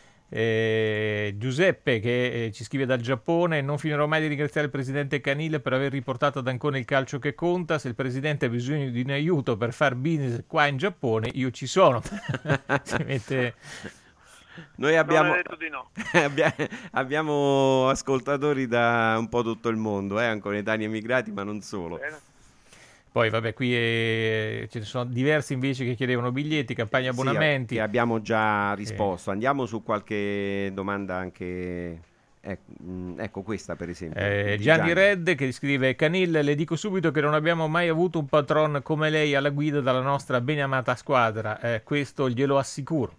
Eh, Giuseppe che eh, ci scrive dal Giappone: non finirò mai di ringraziare il presidente Canille per aver riportato ad Ancona il calcio che conta. Se il presidente ha bisogno di un aiuto per far business qua in Giappone, io ci sono. Si mette... Noi abbiamo, Non hai detto di no. abbia- abbiamo ascoltatori da un po' tutto il mondo, eh, anconetani emigrati, ma non solo. Bene. Poi vabbè, qui eh, ce ne sono diversi invece che chiedevano biglietti, campagne Sì, abbonamenti. che abbiamo già risposto. Andiamo su qualche domanda anche. Ecco, mh, ecco questa per esempio. Eh, di Gianni Red che scrive: Canille, le dico subito che non abbiamo mai avuto un patron come lei alla guida della nostra beneamata squadra, eh, questo glielo assicuro.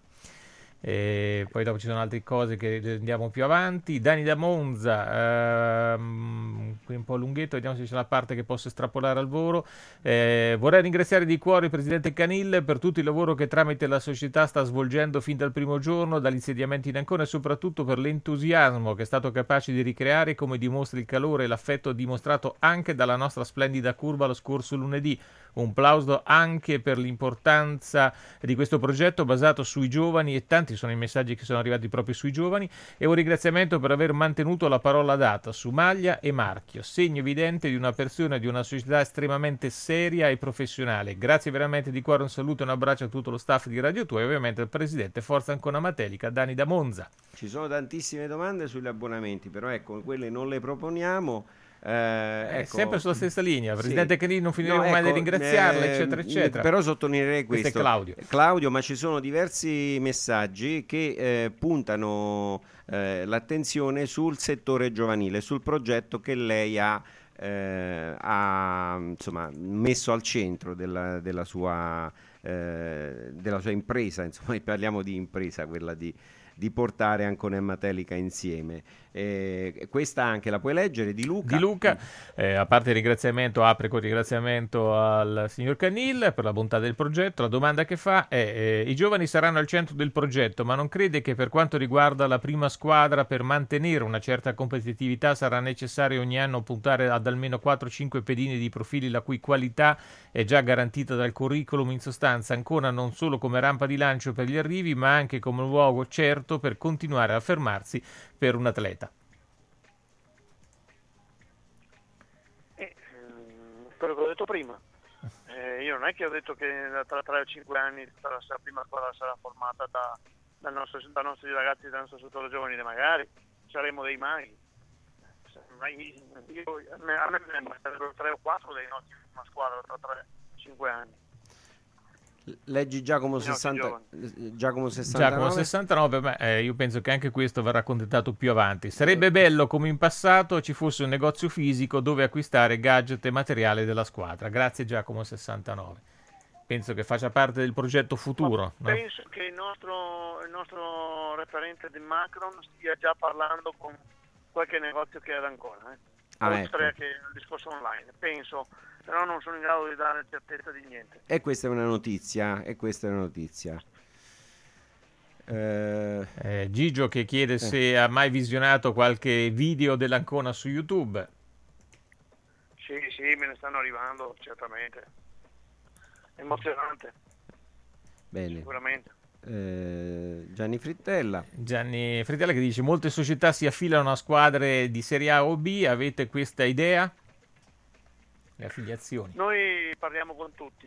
E poi dopo ci sono altre cose che andiamo più avanti. Dani da Monza, ehm, qui un po' lunghetto, vediamo se c'è la parte che posso estrapolare al volo. Eh, vorrei ringraziare di cuore il presidente Canille per tutto il lavoro che tramite la società sta svolgendo fin dal primo giorno dall'insediamento in Ancona, e soprattutto per l'entusiasmo che è stato capace di ricreare, come dimostra il calore e l'affetto dimostrato anche dalla nostra splendida curva lo scorso lunedì. Un plauso anche per l'importanza di questo progetto basato sui giovani, e tanti sono i messaggi che sono arrivati proprio sui giovani, e un ringraziamento per aver mantenuto la parola data su maglia e marchio, segno evidente di una persona e di una società estremamente seria e professionale. Grazie veramente di cuore, un saluto e un abbraccio a tutto lo staff di Radio Tua e ovviamente al presidente Forza Ancona Matelica, Dani da Monza. Ci sono tantissime domande sugli abbonamenti, però ecco, quelle non le proponiamo. Eh, ecco, sempre sulla stessa linea, sì. Presidente Canille, non finiremo No, mai di ecco, ringraziarla, eh, eccetera eccetera. Però sottolineerei questo. Questo è Claudio. Claudio, ma ci sono diversi messaggi che eh, puntano eh, l'attenzione sul settore giovanile, sul progetto che lei ha, eh, ha insomma, messo al centro della, della, sua, eh, della sua impresa, insomma, parliamo di impresa, quella di di portare Ancona e Matelica insieme. Eh, questa anche la puoi leggere, di Luca. Di Luca, eh, a parte il ringraziamento, apre con ringraziamento al signor Canille per la bontà del progetto. La domanda che fa è: eh, i giovani saranno al centro del progetto, ma non crede che per quanto riguarda la prima squadra, per mantenere una certa competitività sarà necessario ogni anno puntare ad almeno quattro cinque pedine di profili la cui qualità è già garantita dal curriculum? In sostanza, Ancona non solo come rampa di lancio per gli arrivi, ma anche come luogo certo per continuare a affermarsi per un atleta. Eh, quello che ho detto prima, eh, io non è che ho detto che tra tre o cinque anni la, la prima squadra sarà formata da, da, nostro, da nostri ragazzi, dal nostro settore giovanile, magari saremo dei maghi, Ma io, a me, a me ne basterebbero tre o quattro dei nostri una squadra tra tre cinque anni. Leggi Giacomo, sessanta, Giacomo sessantanove. Giacomo sessantanove, beh, eh, io penso che anche questo verrà accontentato più avanti. Sarebbe bello come in passato ci fosse un negozio fisico dove acquistare gadget e materiale della squadra. Grazie Giacomo sessantanove. Penso che faccia parte del progetto futuro. Ma no? penso che il nostro, il nostro referente di Macron stia già parlando con qualche negozio che è ad Ancona, eh? Ah, oltre ecco. che il discorso online, penso, però non sono in grado di dare certezza di niente. E questa è una notizia, e questa è una notizia. Eh, Eh, Gigio che chiede se ha mai visionato qualche video dell'Ancona su YouTube. Sì, sì, me ne stanno arrivando, certamente. Emozionante, bene. sicuramente. Eh, Gianni Frittella. Gianni Frittella che dice: molte società si affiliano a squadre di Serie A o B, avete questa idea? Le affiliazioni. Noi parliamo con tutti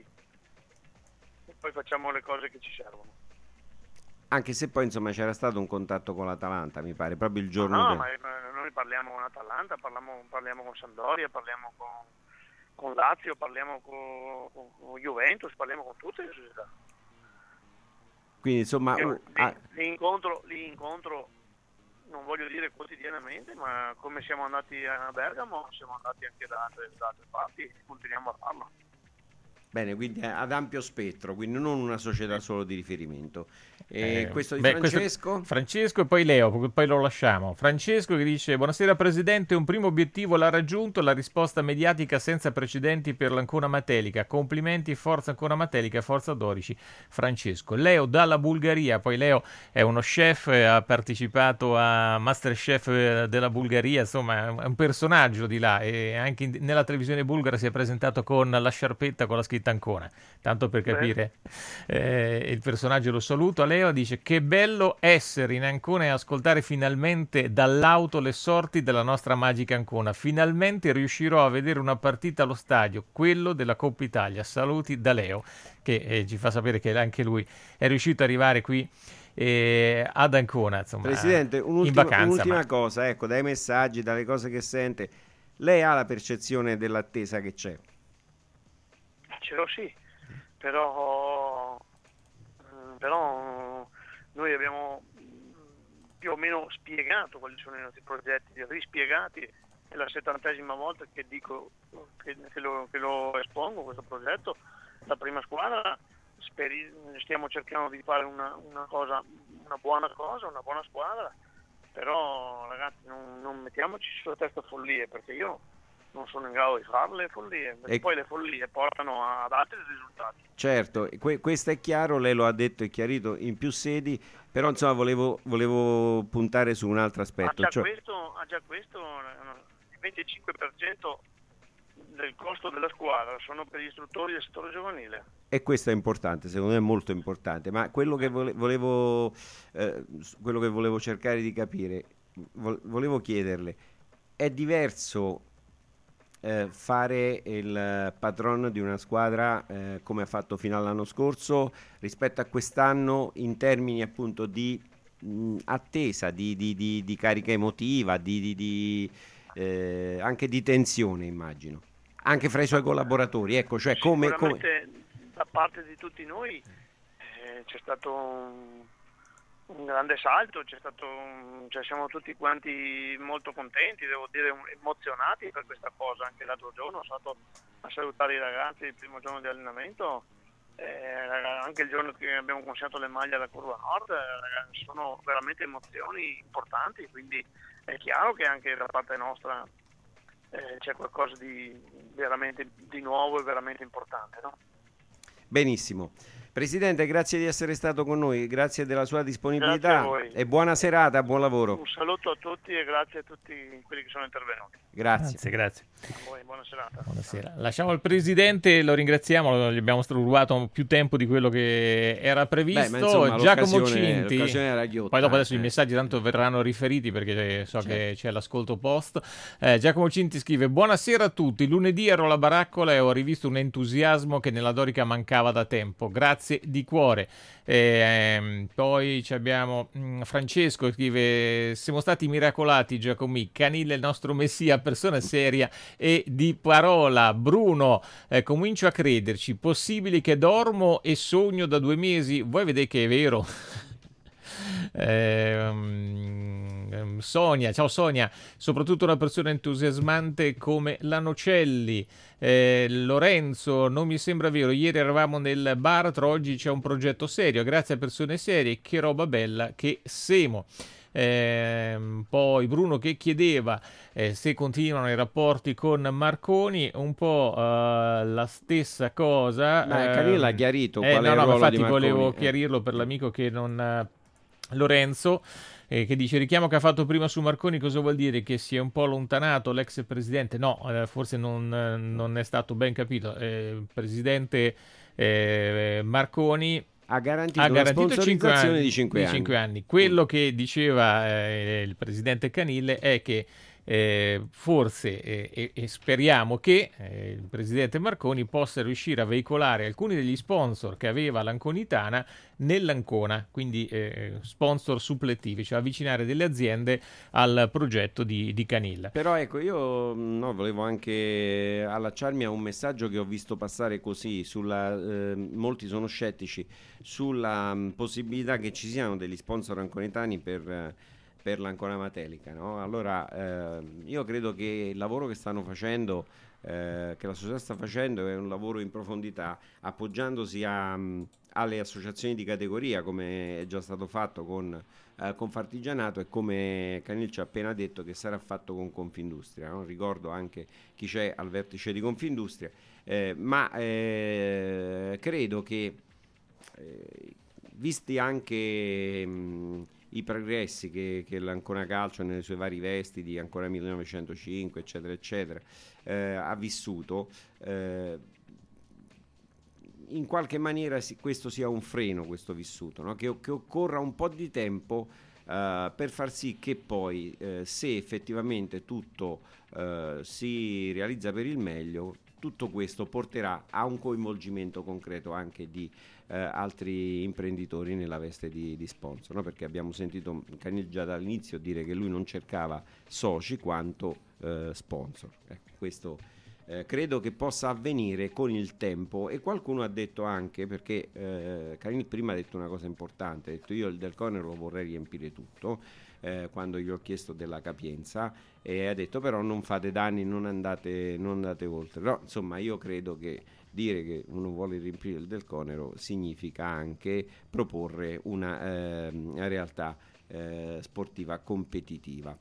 e poi facciamo le cose che ci servono. Anche se poi insomma c'era stato un contatto con l'Atalanta, mi pare, proprio il giorno No, del- ma ma noi parliamo con Atalanta, parliamo, parliamo con Sampdoria, parliamo con, con Lazio, parliamo con, con, con Juventus, parliamo con tutte le società. Quindi insomma Io uh, ah, li, li incontro, li incontro, non voglio dire quotidianamente, ma come siamo andati a Bergamo, siamo andati anche da altre, da altre parti e continuiamo a farlo. bene, quindi è ad ampio spettro, quindi non una società solo di riferimento. E Eh, questo di beh, questo- Francesco? Francesco e poi Leo, poi- poi lo lasciamo. Francesco che dice: buonasera Presidente, un primo obiettivo l'ha raggiunto, la risposta mediatica senza precedenti per l'Ancona Matelica. Complimenti, forza Ancona Matelica, forza Dorici. Francesco. Leo dalla Bulgaria, poi Leo è uno chef, eh, ha partecipato a Masterchef eh, della Bulgaria, insomma è un personaggio di là e anche in- nella televisione bulgara si è presentato con la sciarpetta con la scritta Ancona, tanto per capire eh, il personaggio. Lo saluto. A Leo dice: che bello essere in Ancona e ascoltare finalmente dall'auto le sorti della nostra magica Ancona. Finalmente riuscirò a vedere una partita allo stadio, quello della Coppa Italia. Saluti da Leo, che eh, ci fa sapere che anche lui è riuscito ad arrivare qui eh, ad Ancona, insomma, Presidente, in un'ultima, vacanza. un'ultima ma- cosa, ecco, dai messaggi, dalle cose che sente, lei ha la percezione dell'attesa che c'è? Ce l'ho sì, però, mm, però noi abbiamo mm, più o meno spiegato quali sono i nostri progetti, rispiegati, è la settantesima volta che dico che, che, lo, che lo espongo questo progetto. La prima squadra speri- stiamo cercando di fare una, una cosa, una buona cosa, una buona squadra, però ragazzi non, non mettiamoci sulla testa follie, perché io non sono in grado di fare le follie, perché E- poi le follie portano ad altri risultati. Certo, que- questo è chiaro, lei lo ha detto e chiarito in più sedi, però insomma volevo, volevo puntare su un altro Ha aspetto. già, cioè- questo, ha già questo, eh, il venticinque per cento del costo della squadra sono per gli istruttori del settore giovanile. E questo è importante, secondo me è molto importante, ma quello che vole- volevo, eh, s- quello che volevo cercare di capire, vo- volevo chiederle, è diverso eh, fare il eh, patron di una squadra eh, come ha fatto fino all'anno scorso rispetto a quest'anno in termini appunto di mh, attesa, di, di- di- di carica emotiva, di, di- di, eh, anche di tensione immagino, anche fra i suoi collaboratori, ecco, cioè come... come... Sicuramente da parte di tutti noi eh, c'è stato un, un grande salto, c'è stato un- cioè siamo tutti quanti molto contenti, devo dire un- emozionati per questa cosa. Anche l'altro giorno sono stato a salutare i ragazzi il primo giorno di allenamento, eh, anche il giorno che abbiamo consegnato le maglie alla Curva Nord, eh, ragazzi, sono veramente emozioni importanti, quindi è chiaro che anche da parte nostra eh, c'è qualcosa di veramente di nuovo e veramente importante, no? Benissimo. Presidente, grazie di essere stato con noi, grazie della sua disponibilità Grazie a voi. e buona serata, buon lavoro. Un saluto a tutti e grazie a tutti quelli che sono intervenuti. Grazie. Grazie, grazie. A voi, buona serata. Buonasera. Lasciamo il Presidente, lo ringraziamo, gli abbiamo rubato più tempo di quello che era previsto. Beh, ma insomma, Giacomo l'occasione- Cinti, l'occasione era ghiotta, poi dopo adesso eh. i messaggi tanto verranno riferiti perché so Certo. che c'è l'ascolto post. Eh, Giacomo Cinti scrive: buonasera a tutti, lunedì ero alla baraccola e ho rivisto un entusiasmo che nella Dorica mancava da tempo. Grazie grazie di cuore. Eh, poi abbiamo mh, Francesco che scrive: siamo stati miracolati, Giacomì, Canille è il nostro messia, persona seria e di parola. Bruno, eh, comincio a crederci, possibile che dormo e sogno da due mesi? Vuoi vedere che è vero? Eh, um, Sonia, ciao Sonia, soprattutto una persona entusiasmante come la Nocelli. eh, Lorenzo, non mi sembra vero, ieri eravamo nel baratro, oggi c'è un progetto serio, grazie a persone serie, che roba bella che semo. Eh, poi Bruno che chiedeva eh, se continuano i rapporti con Marconi, un po' eh, la stessa cosa. Ma eh, Canilla ha chiarito eh, qual no, è il no, ruolo infatti di Marconi. volevo eh. chiarirlo per l'amico che non... Lorenzo, eh, che dice: richiamo che ha fatto prima su Marconi, cosa vuol dire? Che si è un po' allontanato l'ex presidente? No, eh, forse non, non è stato ben capito. Eh, il presidente eh, Marconi ha garantito, ha una garantito sponsorizzazione di cinque anni. cinque anni. Quello che diceva eh, il presidente Canille è che Eh, forse eh, e, e speriamo che eh, il presidente Marconi possa riuscire a veicolare alcuni degli sponsor che aveva l'Anconitana nell'Ancona, quindi eh, sponsor suppletivi, cioè avvicinare delle aziende al progetto di, di Canilla. Però ecco, io no, volevo anche allacciarmi a un messaggio che ho visto passare così, sulla, eh, molti sono scettici sulla mh, possibilità che ci siano degli sponsor anconitani per... Eh, per l'Ancona Matelica, no? Allora eh, io credo che il lavoro che stanno facendo, eh, che la società sta facendo, è un lavoro in profondità, appoggiandosi a, mh, alle associazioni di categoria, come è già stato fatto con eh, Confartigianato e come Canil ci ha appena detto che sarà fatto con Confindustria, no? Ricordo anche chi c'è al vertice di Confindustria, eh, ma eh, credo che eh, visti anche mh, i progressi che, che l'Ancona Calcio nelle sue varie vesti di ancora millenovecentocinque eccetera eccetera eh, ha vissuto, eh, in qualche maniera si, questo sia un freno, questo vissuto, no? che, che occorra un po' di tempo eh, per far sì che poi eh, se effettivamente tutto eh, si realizza per il meglio, tutto questo porterà a un coinvolgimento concreto anche di eh, altri imprenditori nella veste di, di sponsor, no? Perché abbiamo sentito Canil già dall'inizio dire che lui non cercava soci quanto eh, sponsor. Ecco, questo eh, credo che possa avvenire con il tempo, e qualcuno ha detto anche, perché eh, Canil prima ha detto una cosa importante, ha detto: io il Del Conero lo vorrei riempire tutto, eh, quando gli ho chiesto della capienza, e ha detto però non fate danni, non andate, non andate oltre. No, insomma, io credo che dire che uno vuole riempire il Del Conero significa anche proporre una eh, realtà eh, sportiva competitiva.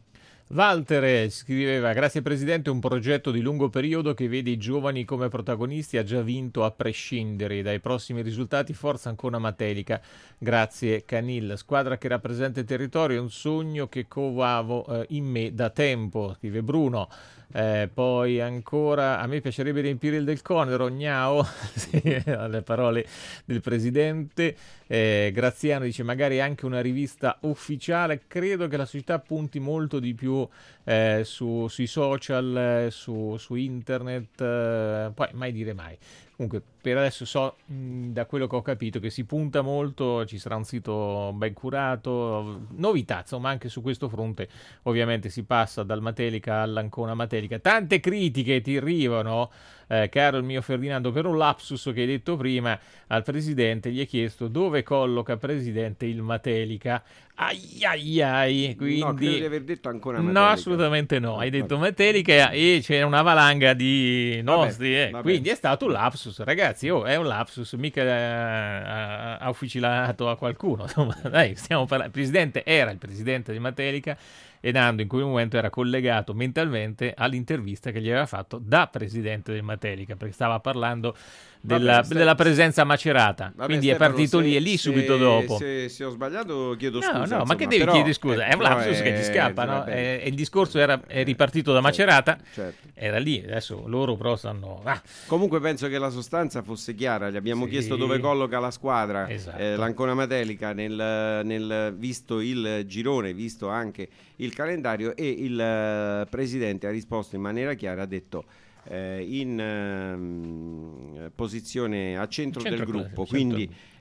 Walter scriveva: grazie Presidente, un progetto di lungo periodo che vede i giovani come protagonisti, ha già vinto a prescindere dai prossimi risultati, forza Ancona Matelica, grazie Canil, squadra che rappresenta il territorio, è un sogno che covavo eh, in me da tempo, scrive Bruno. Eh, poi ancora: a me piacerebbe riempire il Del Conero, gnao. Sì, alle parole del presidente. eh, Graziano dice: magari anche una rivista ufficiale. Credo che la società punti molto di più eh, su, sui social, eh, su, su internet, eh, poi mai dire mai. Comunque per adesso so mh, da quello che ho capito che si punta molto, ci sarà un sito ben curato, novità insomma anche su questo fronte. Ovviamente si passa dal Matelica all'Ancona Matelica. Tante critiche ti arrivano, eh, caro il mio Ferdinando, per un lapsus che hai detto prima al presidente. Gli hai chiesto dove colloca presidente il Matelica. Ai ai ai, quindi No, credo di aver detto Ancona Matelica. no, assolutamente no, hai Ah, detto vabbè. Matelica e c'era una valanga di nostri, eh. vabbè. Quindi è stato un lapsus, ragazzi. Oh, è un lapsus, mica eh, ha, ha ufficilato a qualcuno. Insomma, dai, stiamo parlando. Il presidente era il presidente di Matelica e Nando in quel momento era collegato mentalmente all'intervista che gli aveva fatto da presidente del Matelica, perché stava parlando della, Vabbè, stai- della presenza macerata. Vabbè, Quindi Stefano, è partito se- lì e lì se- subito dopo. Se, se ho sbagliato chiedo No, scusa. no, insomma, ma che devi però, chiedere scusa? eh, È un però lapsus che ti scappa, no? vabbè. E il discorso era è ripartito da Certo, Macerata, certo. era lì, adesso loro però stanno... Ah, Comunque penso che la sostanza fosse chiara, gli abbiamo Sì. chiesto dove colloca la squadra, Esatto. eh, l'Ancona Matelica, nel, nel, visto il girone, visto anche il calendario, e il eh, presidente ha risposto in maniera chiara, ha detto eh, in ehm, posizione a centro, Centro del gruppo, classe, quindi centro.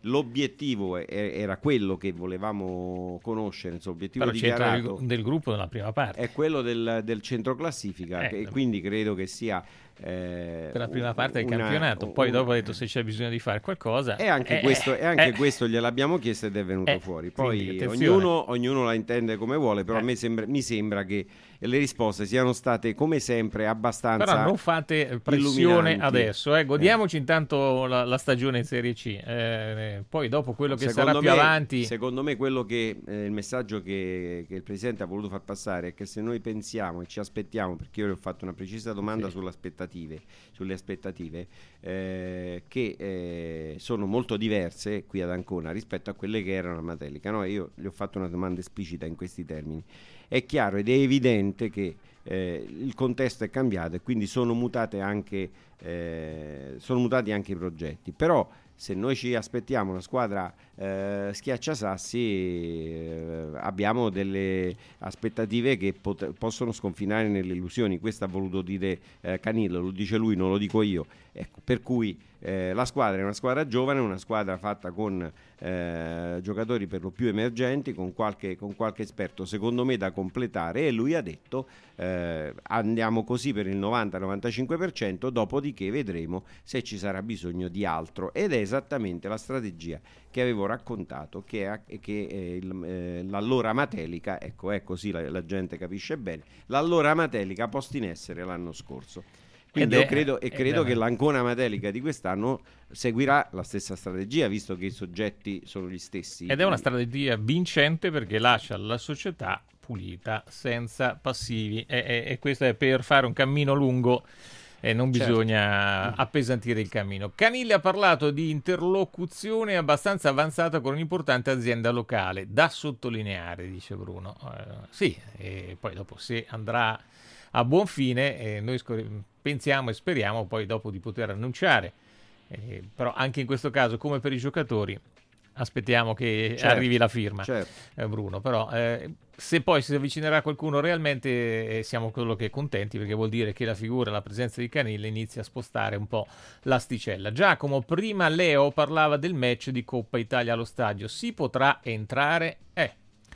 l'obiettivo è, era quello che volevamo conoscere, insomma, l'obiettivo Però dichiarato del, del gruppo nella prima parte è quello del, del centro classifica, eh, e quindi credo che sia eh, per la prima parte del una, campionato, poi una, dopo ha detto se c'è bisogno di fare qualcosa e anche, eh, questo, e anche eh, questo gliel'abbiamo chiesto ed è venuto eh, fuori. Poi quindi, ognuno, ognuno la intende come vuole, però eh. a me sembra, mi sembra che le risposte siano state come sempre abbastanza però non fate pressione illuminanti. Adesso eh. godiamoci eh. intanto la, la stagione in Serie C, eh, poi dopo quello che secondo sarà me, più avanti. Secondo me quello che eh, il messaggio che, che il Presidente ha voluto far passare è che se noi pensiamo e ci aspettiamo, perché io le ho fatto una precisa domanda sì. sulle aspettative sulle aspettative eh, che eh, sono molto diverse qui ad Ancona rispetto a quelle che erano a Matelica, no? Io gli ho fatto una domanda esplicita in questi termini. È chiaro ed è evidente che eh, il contesto è cambiato e quindi sono mutate anche eh, sono mutati anche i progetti, però se noi ci aspettiamo una squadra eh, schiacciasassi eh, abbiamo delle aspettative che pot- possono sconfinare nelle illusioni. Questo ha voluto dire eh, Canillo, lo dice lui, non lo dico io, ecco, per cui eh, la squadra è una squadra giovane, una squadra fatta con eh, giocatori per lo più emergenti, con qualche, con qualche esperto secondo me da completare, e lui ha detto eh, andiamo così per il novanta novantacinque per cento, dopodiché vedremo se ci sarà bisogno di altro, ed è esattamente la strategia che avevo raccontato, che, è, che è il, eh, l'allora Matelica, ecco, è così la, la gente capisce bene, l'allora Matelica posta in essere l'anno scorso. Quindi io credo, e credo che l'Ancona Matelica di quest'anno seguirà la stessa strategia, visto che i soggetti sono gli stessi. Ed è una strategia vincente perché lascia la società pulita, senza passivi, e, e, e questo è per fare un cammino lungo. E non bisogna certo. appesantire il cammino. Canilli ha parlato di interlocuzione abbastanza avanzata con un'importante azienda locale, da sottolineare, dice Bruno. Uh, sì, e poi dopo se andrà a buon fine, eh, noi scor- pensiamo e speriamo poi dopo di poter annunciare. Eh, però anche in questo caso, come per i giocatori, aspettiamo che certo, arrivi la firma, certo. eh, Bruno. Però eh, se poi si avvicinerà qualcuno realmente eh, siamo quello che contenti, perché vuol dire che la figura, la presenza di Canilli inizia a spostare un po' l'asticella. Giacomo, prima Leo parlava del match di Coppa Italia allo stadio. Si potrà entrare? Eh.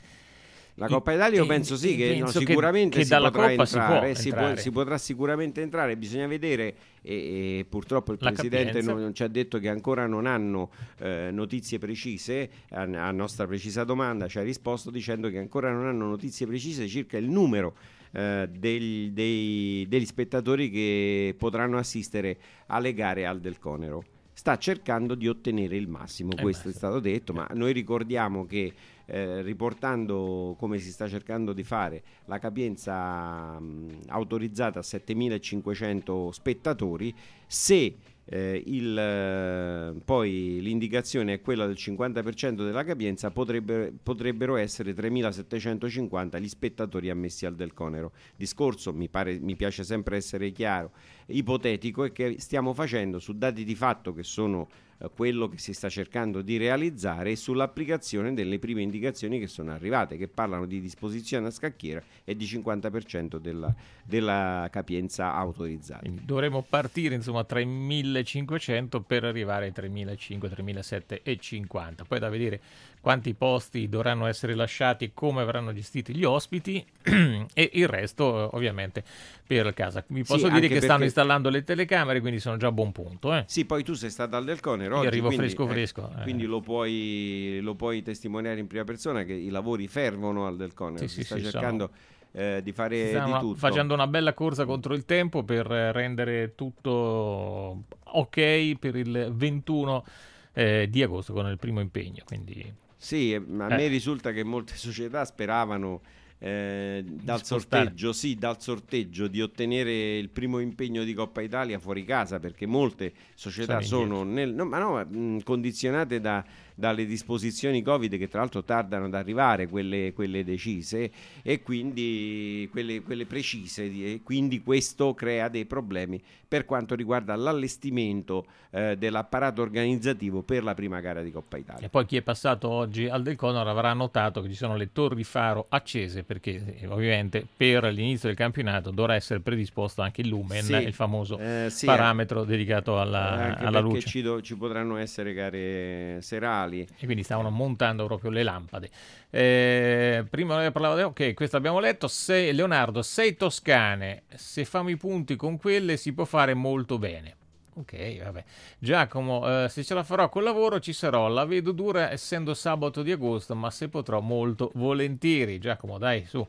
La Coppa Italia io penso sì, che no, sicuramente che, che si potrà entrare, si, si, può, si potrà sicuramente entrare, bisogna vedere e, e purtroppo il la Presidente non, non ci ha detto che ancora non hanno eh, notizie precise, a, a nostra precisa domanda ci ha risposto dicendo che ancora non hanno notizie precise circa il numero eh, degli, dei, degli spettatori che potranno assistere alle gare al Del Conero. Sta cercando di ottenere il massimo, eh questo beh, è stato detto, ma noi ricordiamo che eh, riportando, come si sta cercando di fare, la capienza mh, autorizzata a settemilacinquecento spettatori, se eh, il, eh, poi l'indicazione è quella del cinquanta per cento della capienza, potrebbe, potrebbero essere tremilasettecentocinquanta gli spettatori ammessi al Del Conero. Discorso, mi pare, mi piace sempre essere chiaro, ipotetico, è che stiamo facendo su dati di fatto che sono eh, quello che si sta cercando di realizzare, e sull'applicazione delle prime indicazioni che sono arrivate, che parlano di disposizione a scacchiera e di cinquanta per cento della, della capienza autorizzata. Quindi dovremo partire insomma tra i millecinquecento per arrivare ai tremilacinquecento, tremilasettecentocinquanta. Poi da vedere quanti posti dovranno essere lasciati, come avranno gestiti gli ospiti e il resto ovviamente per casa. Vi posso sì, dire che perché stanno installando le telecamere, quindi sono già a buon punto. Eh. Sì, poi tu sei stato al Del Conero oggi, arrivo quindi, fresco fresco. Eh, eh. Quindi lo puoi, lo puoi testimoniare in prima persona che i lavori fervono al Del Conero. Sì, si sì, sta sì, cercando eh, di fare Stiamo di tutto. Facendo una bella corsa contro il tempo per rendere tutto ok per il ventuno eh, di agosto con il primo impegno. Quindi sì, a me eh. risulta che molte società speravano eh, dal sorteggio, sì, dal sorteggio di ottenere il primo impegno di Coppa Italia fuori casa, perché molte società sono, sono nel, no, ma no, mh, condizionate da dalle disposizioni Covid, che tra l'altro tardano ad arrivare, quelle, quelle decise e quindi quelle, quelle precise, e quindi questo crea dei problemi per quanto riguarda l'allestimento eh, dell'apparato organizzativo per la prima gara di Coppa Italia. E poi chi è passato oggi al Del Conero avrà notato che ci sono le torri faro accese perché eh, ovviamente per l'inizio del campionato dovrà essere predisposto anche il lumen, sì, il famoso eh, sì, parametro eh, dedicato alla, alla luce. Ci, do, ci potranno essere gare serali. E quindi stavano montando proprio le lampade. Eh, prima noi parlavamo, ok, questo abbiamo letto. Sei, Leonardo, sei toscane, se famo i punti con quelle si può fare molto bene. Ok, vabbè. Giacomo, eh, se ce la farò col lavoro ci sarò, la vedo dura essendo sabato di agosto, ma se potrò molto volentieri. Giacomo, dai, su,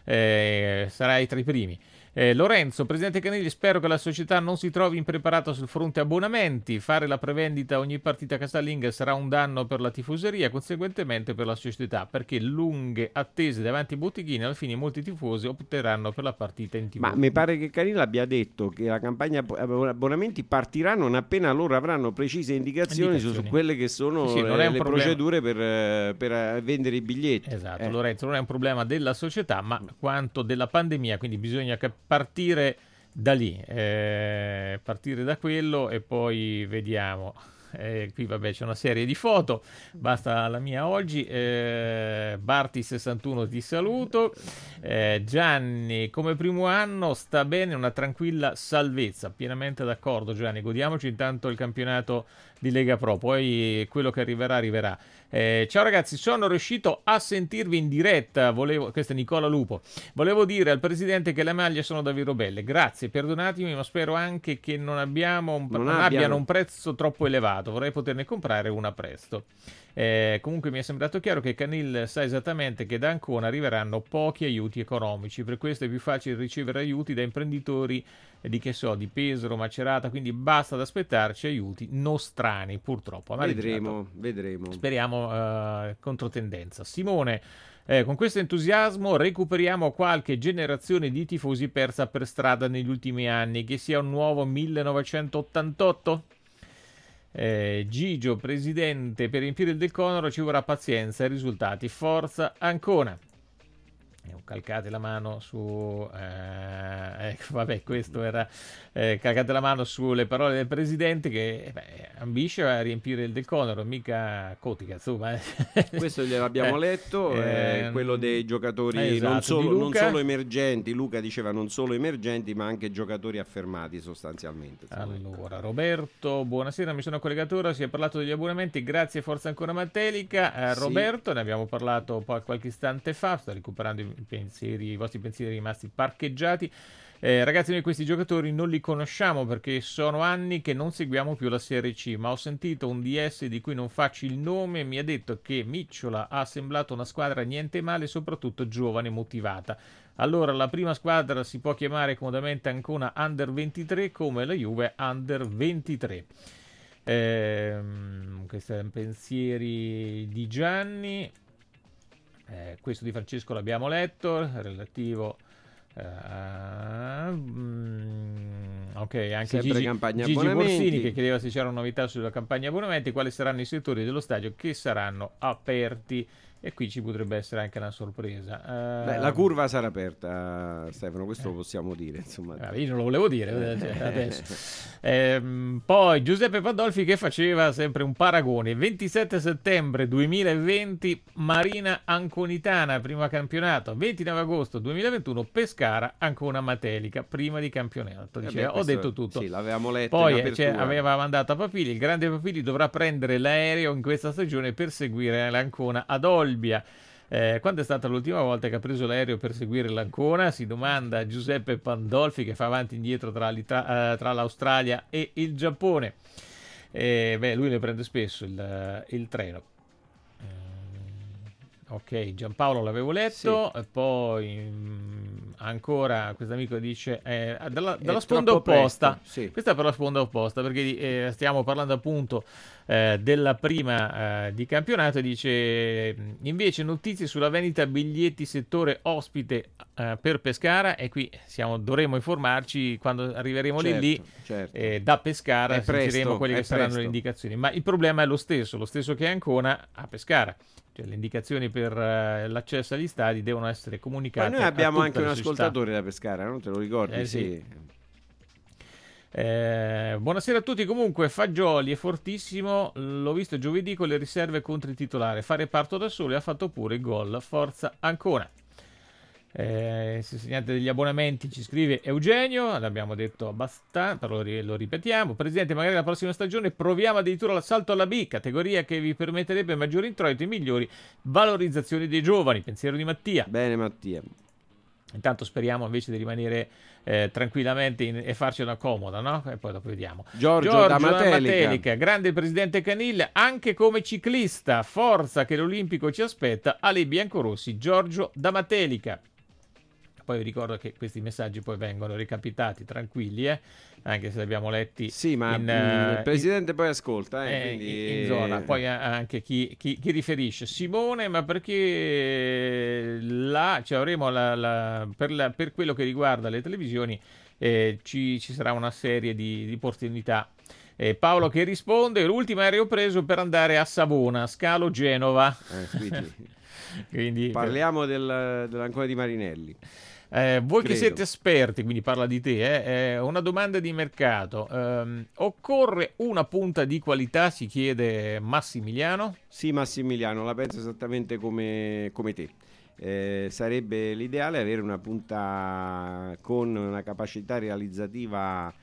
eh, sarai tra i primi. Eh, Lorenzo, presidente Canelli, spero che la società non si trovi impreparata sul fronte abbonamenti. Fare la prevendita ogni partita casalinga sarà un danno per la tifoseria, conseguentemente per la società, perché lunghe attese davanti ai botteghini, alla fine molti tifosi opteranno per la partita in tivù. Ma mi pare che Canelli abbia detto che la campagna abbonamenti partirà non appena loro avranno precise indicazioni, indicazioni. Su, su quelle che sono sì, le, le procedure per, per vendere i biglietti. Esatto, eh. Lorenzo, non è un problema della società, ma quanto della pandemia, quindi bisogna capire partire da lì, eh, partire da quello e poi vediamo. Eh, qui vabbè c'è una serie di foto, basta la mia oggi. eh, Barti sessantuno ti saluto. eh, Gianni, come primo anno sta bene, una tranquilla salvezza, pienamente d'accordo Gianni, godiamoci intanto il campionato di Lega Pro, poi quello che arriverà arriverà. Eh, ciao ragazzi, sono riuscito a sentirvi in diretta, volevo, questo è Nicola Lupo, volevo dire al presidente che le maglie sono davvero belle, grazie, perdonatemi, ma spero anche che non, abbiamo un, non, non abbiano. abbiano un prezzo troppo elevato, vorrei poterne comprare una presto. Eh, comunque mi è sembrato chiaro che Canil sa esattamente che da Ancona arriveranno pochi aiuti economici, per questo è più facile ricevere aiuti da imprenditori eh, di che so, di Pesaro, Macerata, quindi basta ad aspettarci aiuti nostrani purtroppo. Vedremo, vedremo. Speriamo eh, controtendenza. Simone, eh, con questo entusiasmo recuperiamo qualche generazione di tifosi persa per strada negli ultimi anni, che sia un nuovo millenovecentottantotto? Eh, Gigio, presidente, per riempire il del Conoro ci vorrà pazienza e risultati. Forza Ancona. Eh, calcate la mano su eh, ecco, vabbè, questo era eh, calcate la mano sulle parole del presidente che beh, ambisce a riempire il del Conoro, mica Cotica, insomma. Questo gliel'abbiamo eh, letto, eh, quello dei giocatori esatto, non, solo, non solo emergenti. Luca diceva non solo emergenti ma anche giocatori affermati sostanzialmente. Allora, Roberto, buonasera, mi sono collegato ora, si è parlato degli abbonamenti, grazie Forza Ancona Matelica. eh, Roberto, sì. Ne abbiamo parlato poi qualche istante fa, sto recuperando i pensieri, i vostri pensieri rimasti parcheggiati. Eh, ragazzi, noi questi giocatori non li conosciamo perché sono anni che non seguiamo più la Serie C, ma ho sentito un D S di cui non faccio il nome e mi ha detto che Micciola ha assemblato una squadra niente male, soprattutto giovane e motivata. Allora la prima squadra si può chiamare comodamente Ancona Under ventitré come la Juve Under ventitré. Eh, questi sono pensieri di Gianni. Eh, questo di Francesco l'abbiamo letto, relativo uh, mm, ok, anche sempre Gigi, campagna Gigi abbonamenti. Borsini che chiedeva se c'erano novità sulla campagna abbonamenti, quali saranno i settori dello stadio che saranno aperti, e qui ci potrebbe essere anche una sorpresa. Uh, Beh, la curva sarà aperta, Stefano, questo eh. lo possiamo dire, insomma. Eh, io non lo volevo dire adesso. eh, poi Giuseppe Pandolfi che faceva sempre un paragone: ventisette settembre duemilaventi Marina Anconitana prima campionato, ventinove agosto duemilaventuno Pescara Ancona Matelica prima di campionato. Diceva, eh beh, ho detto tutto. Sì, l'avevamo letto. Poi cioè, aveva mandato a Papili, il grande Papili dovrà prendere l'aereo in questa stagione per seguire l'Ancona ad Olbia. Eh, quando è stata l'ultima volta che ha preso l'aereo per seguire l'Ancona? Si domanda Giuseppe Pandolfi, che fa avanti e indietro tra, uh, tra l'Australia e il Giappone. Eh, beh, lui ne prende spesso il, il treno. Eh, ok, Giampaolo l'avevo letto. Sì. Poi mh, ancora questo amico dice eh, dalla, dalla sponda opposta. Sì. Questa è per la sponda opposta, perché eh, stiamo parlando appunto Eh, della prima eh, di campionato, e dice invece notizie sulla vendita biglietti settore ospite eh, per Pescara, e qui siamo, dovremo informarci quando arriveremo certo, lì lì certo. Eh, da Pescara sentiremo quelle che presto. saranno le indicazioni, ma il problema è lo stesso lo stesso che Ancona a Pescara, cioè le indicazioni per uh, l'accesso agli stadi devono essere comunicate. Ma noi abbiamo anche un società. Ascoltatore da Pescara, non te lo ricordi? Eh, sì, sì. Eh, buonasera a tutti. Comunque Fagioli è fortissimo, l'ho visto giovedì con le riserve contro il titolare, fare parto da solo e ha fatto pure il gol. Forza Ancona. Eh, se segnate degli abbonamenti, ci scrive Eugenio, l'abbiamo detto abbastanza, lo, lo ripetiamo. Presidente, magari la prossima stagione proviamo addirittura l'assalto alla B, categoria che vi permetterebbe maggiori introiti e migliori valorizzazioni dei giovani. Pensiero di Mattia. Bene Mattia. Intanto speriamo invece di rimanere eh, tranquillamente in, e farcela comoda, no? E poi dopo vediamo. Giorgio, Giorgio da Matelica. Matelica, grande presidente Caniglia, anche come ciclista, forza che l'Olimpico ci aspetta, alle biancorossi, Giorgio da Matelica. Poi vi ricordo che questi messaggi poi vengono recapitati tranquilli, eh? Anche se li abbiamo letti. Sì, ma in, il uh, presidente in, poi ascolta. Eh, eh, quindi... in zona. Poi anche chi, chi, chi riferisce. Simone, ma perché là cioè avremo la, la, per, la, per quello che riguarda le televisioni eh, ci, ci sarà una serie di, di opportunità. Eh, Paolo che risponde: l'ultimo aereo preso per andare a Savona, scalo Genova. Eh, quindi... quindi, parliamo del, dell'ancora di Marinelli. Eh, voi Credo. che siete esperti, quindi parla di te, eh, eh, una domanda di mercato. Um, occorre una punta di qualità, si chiede Massimiliano? Sì, Massimiliano, la penso esattamente come, come te. Eh, sarebbe l'ideale avere una punta con una capacità realizzativa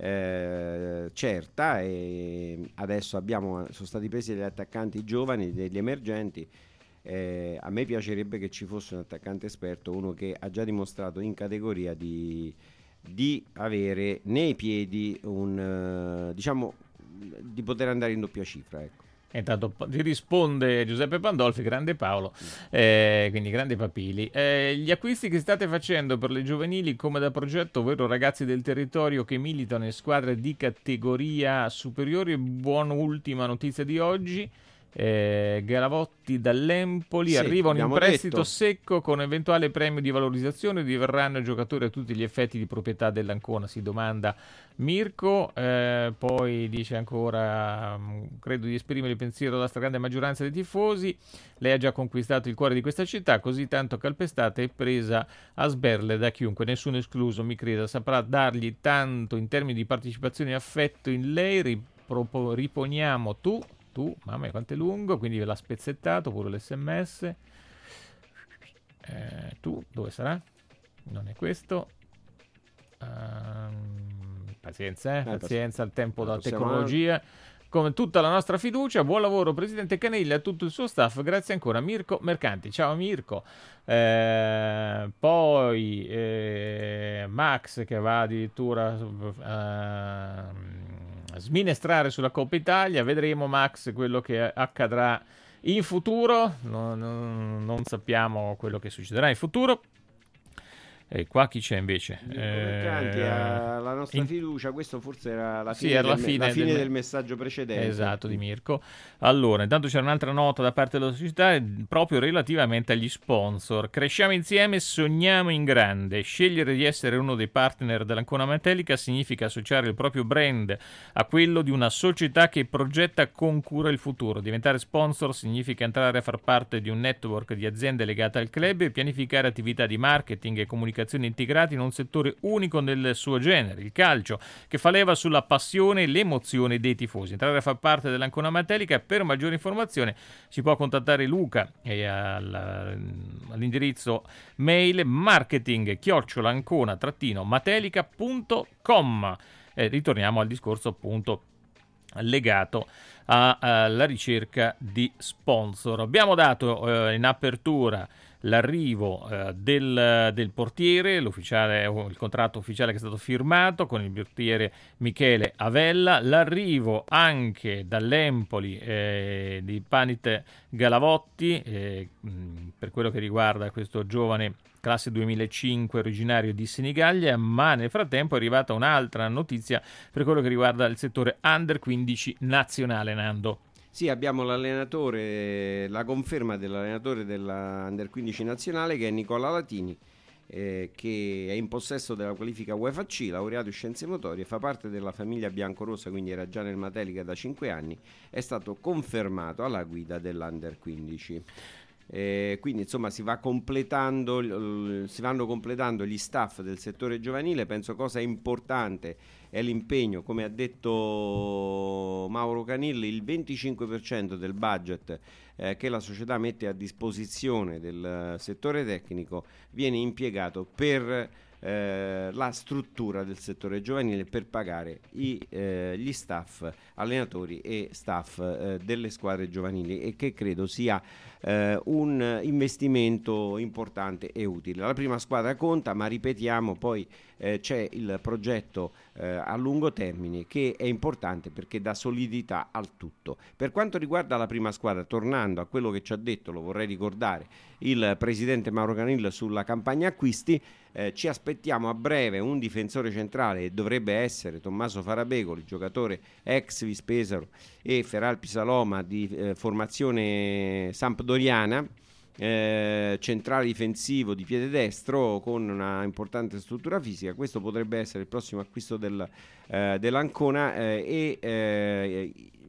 eh, certa, e adesso abbiamo, sono stati presi degli attaccanti giovani, degli emergenti. Eh, a me piacerebbe che ci fosse un attaccante esperto, uno che ha già dimostrato in categoria di, di avere nei piedi un uh, diciamo di poter andare in doppia cifra, ecco. Intanto ti risponde Giuseppe Pandolfi, grande Paolo, eh, quindi grande Papili. Eh, gli acquisti che state facendo per le giovanili come da progetto, ovvero ragazzi del territorio che militano in squadre di categoria superiore, buon ultima notizia di oggi. Eh, Galavotti dall'Empoli, sì, arriva in prestito detto. secco con eventuale premio di valorizzazione, diverranno giocatori a tutti gli effetti di proprietà dell'Ancona, si domanda Mirko. Eh, poi dice ancora: credo di esprimere il pensiero della stragrande maggioranza dei tifosi, lei ha già conquistato il cuore di questa città, così tanto calpestata e presa a sberle da chiunque, nessuno escluso, mi creda, saprà dargli tanto in termini di partecipazione e affetto in lei. Ripropo- riponiamo tu Tu, mamma mia quanto è lungo, quindi ve l'ha spezzettato pure l'S M S. Eh, tu, dove sarà? Non è questo. Um, pazienza, eh? Eh, pazienza, al tempo della possiamo... tecnologia. Come tutta la nostra fiducia, buon lavoro Presidente Caniglia e a tutto il suo staff, grazie ancora Mirko Mercanti. Ciao Mirko. Eh, poi eh, Max che va addirittura uh, sminestrare sulla Coppa Italia, vedremo Max quello che accadrà in futuro, non, non, non sappiamo quello che succederà in futuro. E qua chi c'è invece? Mercanti Eh, ha la nostra in... fiducia, questo forse era la fine, sì, era del, la fine, la fine del... del messaggio precedente. Esatto, di Mirko. Allora, intanto c'era un'altra nota da parte della società proprio relativamente agli sponsor. Cresciamo insieme, sogniamo in grande. Scegliere di essere uno dei partner dell'Ancona Matelica significa associare il proprio brand a quello di una società che progetta con cura il futuro. Diventare sponsor significa entrare a far parte di un network di aziende legate al club e pianificare attività di marketing e comunicazione integrati in un settore unico nel suo genere, il calcio, che fa leva sulla passione e l'emozione dei tifosi. Entrare a far parte dell'Ancona Matelica. Per maggiore informazione si può contattare Luca e all, all'indirizzo mail marketing chiocciola ancona trattino matelica punto com. Eh, ritorniamo al discorso appunto legato alla ricerca di sponsor. Abbiamo dato eh, in apertura l'arrivo eh, del, del portiere, l'ufficiale, il contratto ufficiale che è stato firmato con il portiere Michele Avella, l'arrivo anche dall'Empoli eh, di Panit Galavotti eh, per quello che riguarda questo giovane classe duemilacinque originario di Senigallia, ma nel frattempo è arrivata un'altra notizia per quello che riguarda il settore under quindici nazionale, Nando. Sì, abbiamo l'allenatore, la conferma dell'allenatore della Under quindici nazionale che è Nicola Latini, eh, che è in possesso della qualifica UEFA C, laureato in scienze motorie, fa parte della famiglia biancorossa, quindi era già nel Matelica da cinque anni, è stato confermato alla guida dell'Under quindici. Eh, quindi insomma si va completando si vanno completando gli staff del settore giovanile. Penso cosa importante è l'impegno, come ha detto Mauro Mauro Canil, il venticinque per cento del budget eh, che la società mette a disposizione del settore tecnico viene impiegato per Eh, la struttura del settore giovanile, per pagare i, eh, gli staff, allenatori e staff eh, delle squadre giovanili, e che credo sia eh, un investimento importante e utile. La prima squadra conta, ma ripetiamo, poi eh, c'è il progetto eh, a lungo termine che è importante perché dà solidità al tutto. Per quanto riguarda la prima squadra, tornando a quello che ci ha detto, lo vorrei ricordare, il presidente Mauro Canil sulla campagna acquisti, Eh, ci aspettiamo a breve un difensore centrale, e dovrebbe essere Tommaso Farabegoli, giocatore ex Vispesaro e Feralpi Saloma di eh, formazione sampdoriana, eh, centrale difensivo di piede destro con una importante struttura fisica. Questo potrebbe essere il prossimo acquisto del, eh, dell'Ancona eh, e eh,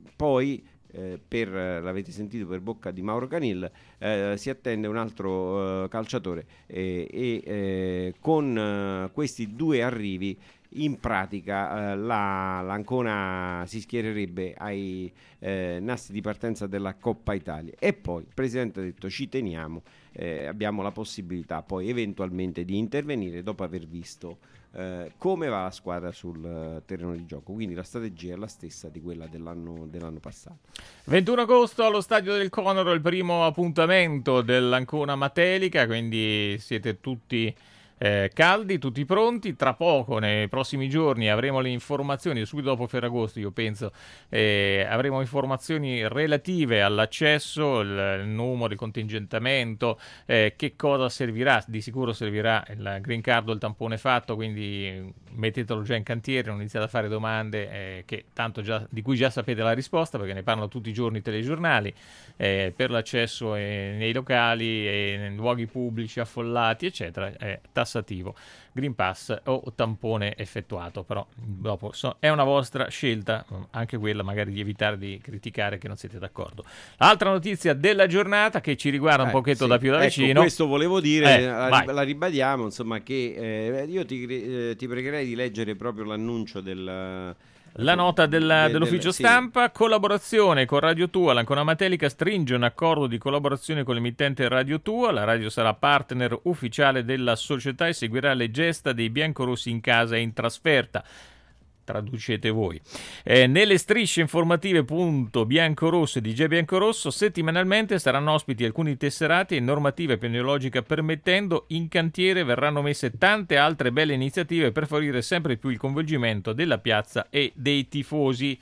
poi Eh, per, l'avete sentito per bocca di Mauro Canil, eh, si attende un altro eh, calciatore eh, e eh, con eh, questi due arrivi in pratica eh, la, l'Ancona si schiererebbe ai eh, nastri di partenza della Coppa Italia. E poi il presidente ha detto: ci teniamo, eh, abbiamo la possibilità poi eventualmente di intervenire dopo aver visto Eh, come va la squadra sul uh, terreno di gioco. Quindi la strategia è la stessa di quella dell'anno, dell'anno passato. ventuno agosto allo stadio del Conoro il primo appuntamento dell'Ancona Matelica, quindi siete tutti eh, caldi, tutti pronti. Tra poco, nei prossimi giorni, avremo le informazioni, subito dopo Ferragosto io penso, eh, avremo informazioni relative all'accesso, il, il numero, il contingentamento, eh, che cosa servirà. Di sicuro servirà il green card o il tampone fatto, quindi mettetelo già in cantiere, non iniziate a fare domande eh, che tanto già, di cui già sapete la risposta, perché ne parlano tutti i giorni i telegiornali. Eh, per l'accesso eh, nei locali e nei luoghi pubblici affollati eccetera è tassativo, green pass o tampone effettuato, però dopo so, è una vostra scelta, anche quella magari di evitare di criticare che non siete d'accordo. Altra notizia della giornata che ci riguarda un eh, pochetto sì. da più da ecco, vicino, questo volevo dire, eh, la, vai. la ribadiamo, insomma, che eh, io ti, eh, ti pregherei di leggere proprio l'annuncio del La nota della, del, dell'ufficio del, stampa, sì. Collaborazione con Radio Tua, l'Ancona Matelica stringe un accordo di collaborazione con l'emittente Radio Tua, la radio sarà partner ufficiale della società e seguirà le gesta dei biancorossi in casa e in trasferta. Traducete voi. Eh, nelle strisce informative punto biancorosso e D J Biancorosso settimanalmente saranno ospiti alcuni tesserati e normativa epidemiologica permettendo, in cantiere verranno messe tante altre belle iniziative per favorire sempre più il coinvolgimento della piazza e dei tifosi.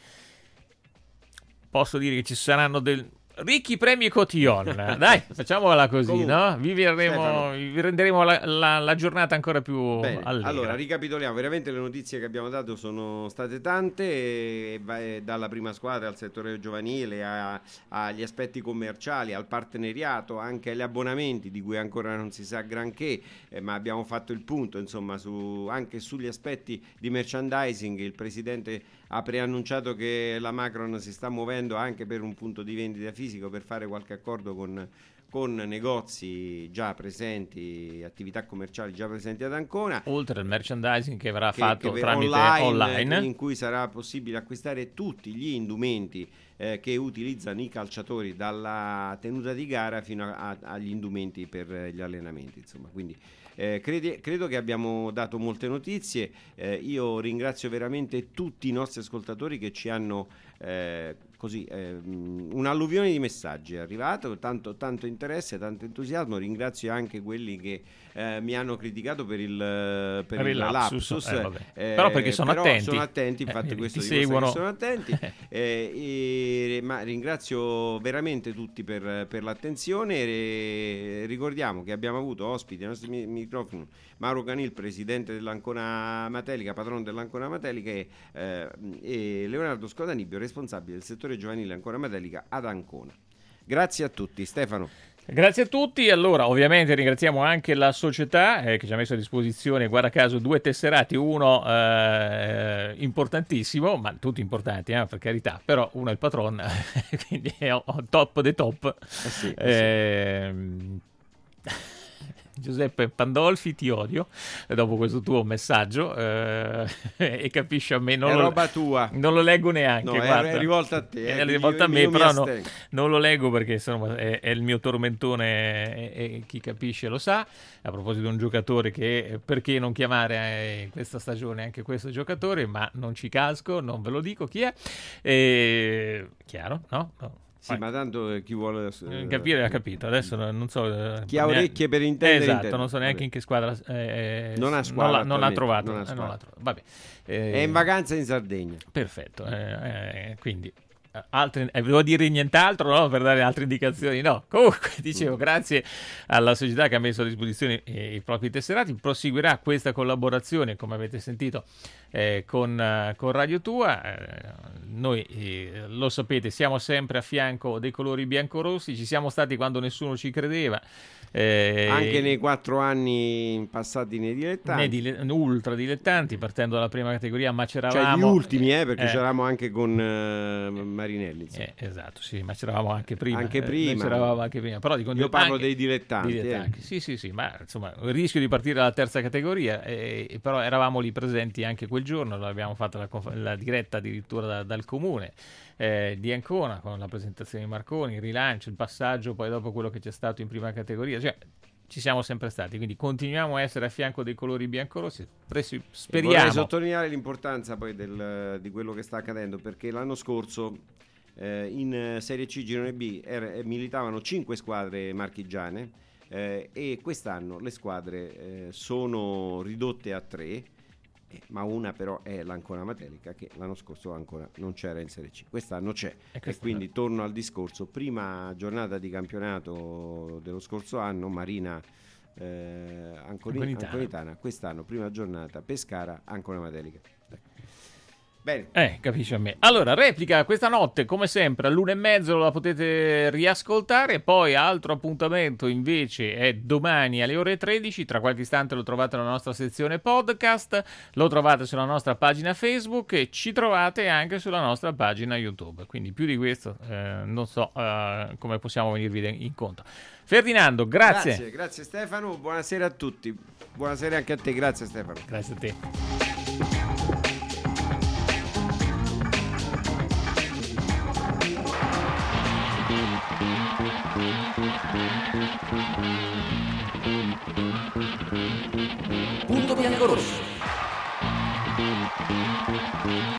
Posso dire che ci saranno del ricchi premi e cotillon, dai, facciamola così. Comunque, no? Vi, verremo, vi renderemo la, la, la giornata ancora più Bene, allegra. allora ricapitoliamo, veramente le notizie che abbiamo dato sono state tante, e, e, dalla prima squadra al settore giovanile a, agli aspetti commerciali, al partenariato, anche agli abbonamenti di cui ancora non si sa granché, eh, ma abbiamo fatto il punto, insomma, su, anche sugli aspetti di merchandising. Il presidente ha preannunciato che la Macron si sta muovendo anche per un punto di vendita fisico, per fare qualche accordo con, con negozi già presenti, attività commerciali già presenti ad Ancona, oltre al merchandising che verrà che, fatto che tramite online, online, in cui sarà possibile acquistare tutti gli indumenti eh, che utilizzano i calciatori, dalla tenuta di gara fino a, a, agli indumenti per gli allenamenti, insomma. Quindi Eh, credi, credo che abbiamo dato molte notizie. Eh, io ringrazio veramente tutti i nostri ascoltatori che ci hanno eh, così eh, un'alluvione di messaggi è arrivato, tanto, tanto interesse, tanto entusiasmo. Ringrazio anche quelli che eh, mi hanno criticato per il, per per il lapsus, lapsus. Eh, eh, però perché sono però attenti sono attenti, infatti eh, questo ti dimostra seguono. che sono attenti. eh, e, ma ringrazio veramente tutti per, per l'attenzione. E ricordiamo che abbiamo avuto ospiti ai nostri mi- microfoni Mauro Canil, presidente dell'Ancona Matelica, patrono dell'Ancona Matelica, e, eh, e Leonardo Scodanibio, responsabile del settore giovanile Ancona Matelica ad Ancona. Grazie a tutti. Stefano. Grazie a tutti. Allora, ovviamente ringraziamo anche la società eh, che ci ha messo a disposizione, guarda caso, due tesserati, uno eh, importantissimo, ma tutti importanti, eh, per carità, però uno è il patron, quindi è top dei top. Eh sì, eh eh, sì. Giuseppe Pandolfi, ti odio dopo questo tuo messaggio eh, e capisci a me non è lo, roba tua, non lo leggo neanche, no, guarda. È rivolta a te, è eh, rivolta io, a me, io però no, astengo. non lo leggo perché insomma è, è il mio tormentone e, e chi capisce lo sa. A proposito di un giocatore che perché non chiamare eh, questa stagione anche questo giocatore, ma non ci casco, non ve lo dico chi è, e... chiaro, no? no. Sì, Vai. Ma tanto chi vuole eh, capire ha capito. Adesso non so eh, chi ha orecchie per intendere. Esatto, intende. non so neanche Vabbè. in che squadra eh, non ha squadra, non, non ha trovato, non ha eh, non ha trovato. Vabbè. Eh, è in vacanza in Sardegna. Perfetto, eh, eh, quindi Altri, eh, devo dire nient'altro, no? Per dare altre indicazioni, no. Comunque dicevo, grazie alla società che ha messo a disposizione eh, i propri tesserati, proseguirà questa collaborazione, come avete sentito, eh, con, uh, con Radio Tua. Eh, noi eh, lo sapete, siamo sempre a fianco dei colori biancorossi, ci siamo stati quando nessuno ci credeva. Eh, anche nei quattro anni passati nei dilettanti, nei dile- ultra dilettanti, partendo dalla prima categoria, ma c'eravamo, cioè gli ultimi, eh, perché eh, c'eravamo anche con uh, Marinelli. Eh, esatto, sì, ma c'eravamo anche prima. Anche prima. Eh, c'eravamo anche prima. Però dico, io parlo anche, dei dilettanti. dilettanti. Eh. Sì, sì, sì, ma insomma, il rischio di partire dalla terza categoria, eh, però eravamo lì presenti anche quel giorno, l'abbiamo fatta la, conf- la diretta addirittura da, dal comune eh, di Ancona, con la presentazione di Marconi, il rilancio, il passaggio, poi dopo quello che c'è stato in prima categoria, cioè ci siamo sempre stati, quindi continuiamo a essere a fianco dei colori biancorossi. Presi- speriamo. Vorrei sottolineare l'importanza poi del, di quello che sta accadendo, perché l'anno scorso eh, in Serie C Girone B era, militavano cinque squadre marchigiane eh, e quest'anno le squadre eh, sono ridotte a tre, eh, ma una però è l'Ancona Matelica, che l'anno scorso ancora non c'era in Serie C, quest'anno c'è, e, e quindi torno al discorso, prima giornata di campionato dello scorso anno, Marina eh, Anconi- Anconitana. Anconitana, quest'anno prima giornata Pescara Ancona Matelica. Bene. Eh, capisci a me. Allora, replica questa notte, come sempre, all'una e mezzo la potete riascoltare. Poi altro appuntamento invece è domani alle ore tredici. Tra qualche istante lo trovate nella nostra sezione podcast, lo trovate sulla nostra pagina Facebook e ci trovate anche sulla nostra pagina YouTube. Quindi più di questo eh, non so eh, come possiamo venirvi incontro. Ferdinando, grazie. Grazie, grazie Stefano, buonasera a tutti. Buonasera anche a te, grazie Stefano. Grazie a te. Punto bianco rosso.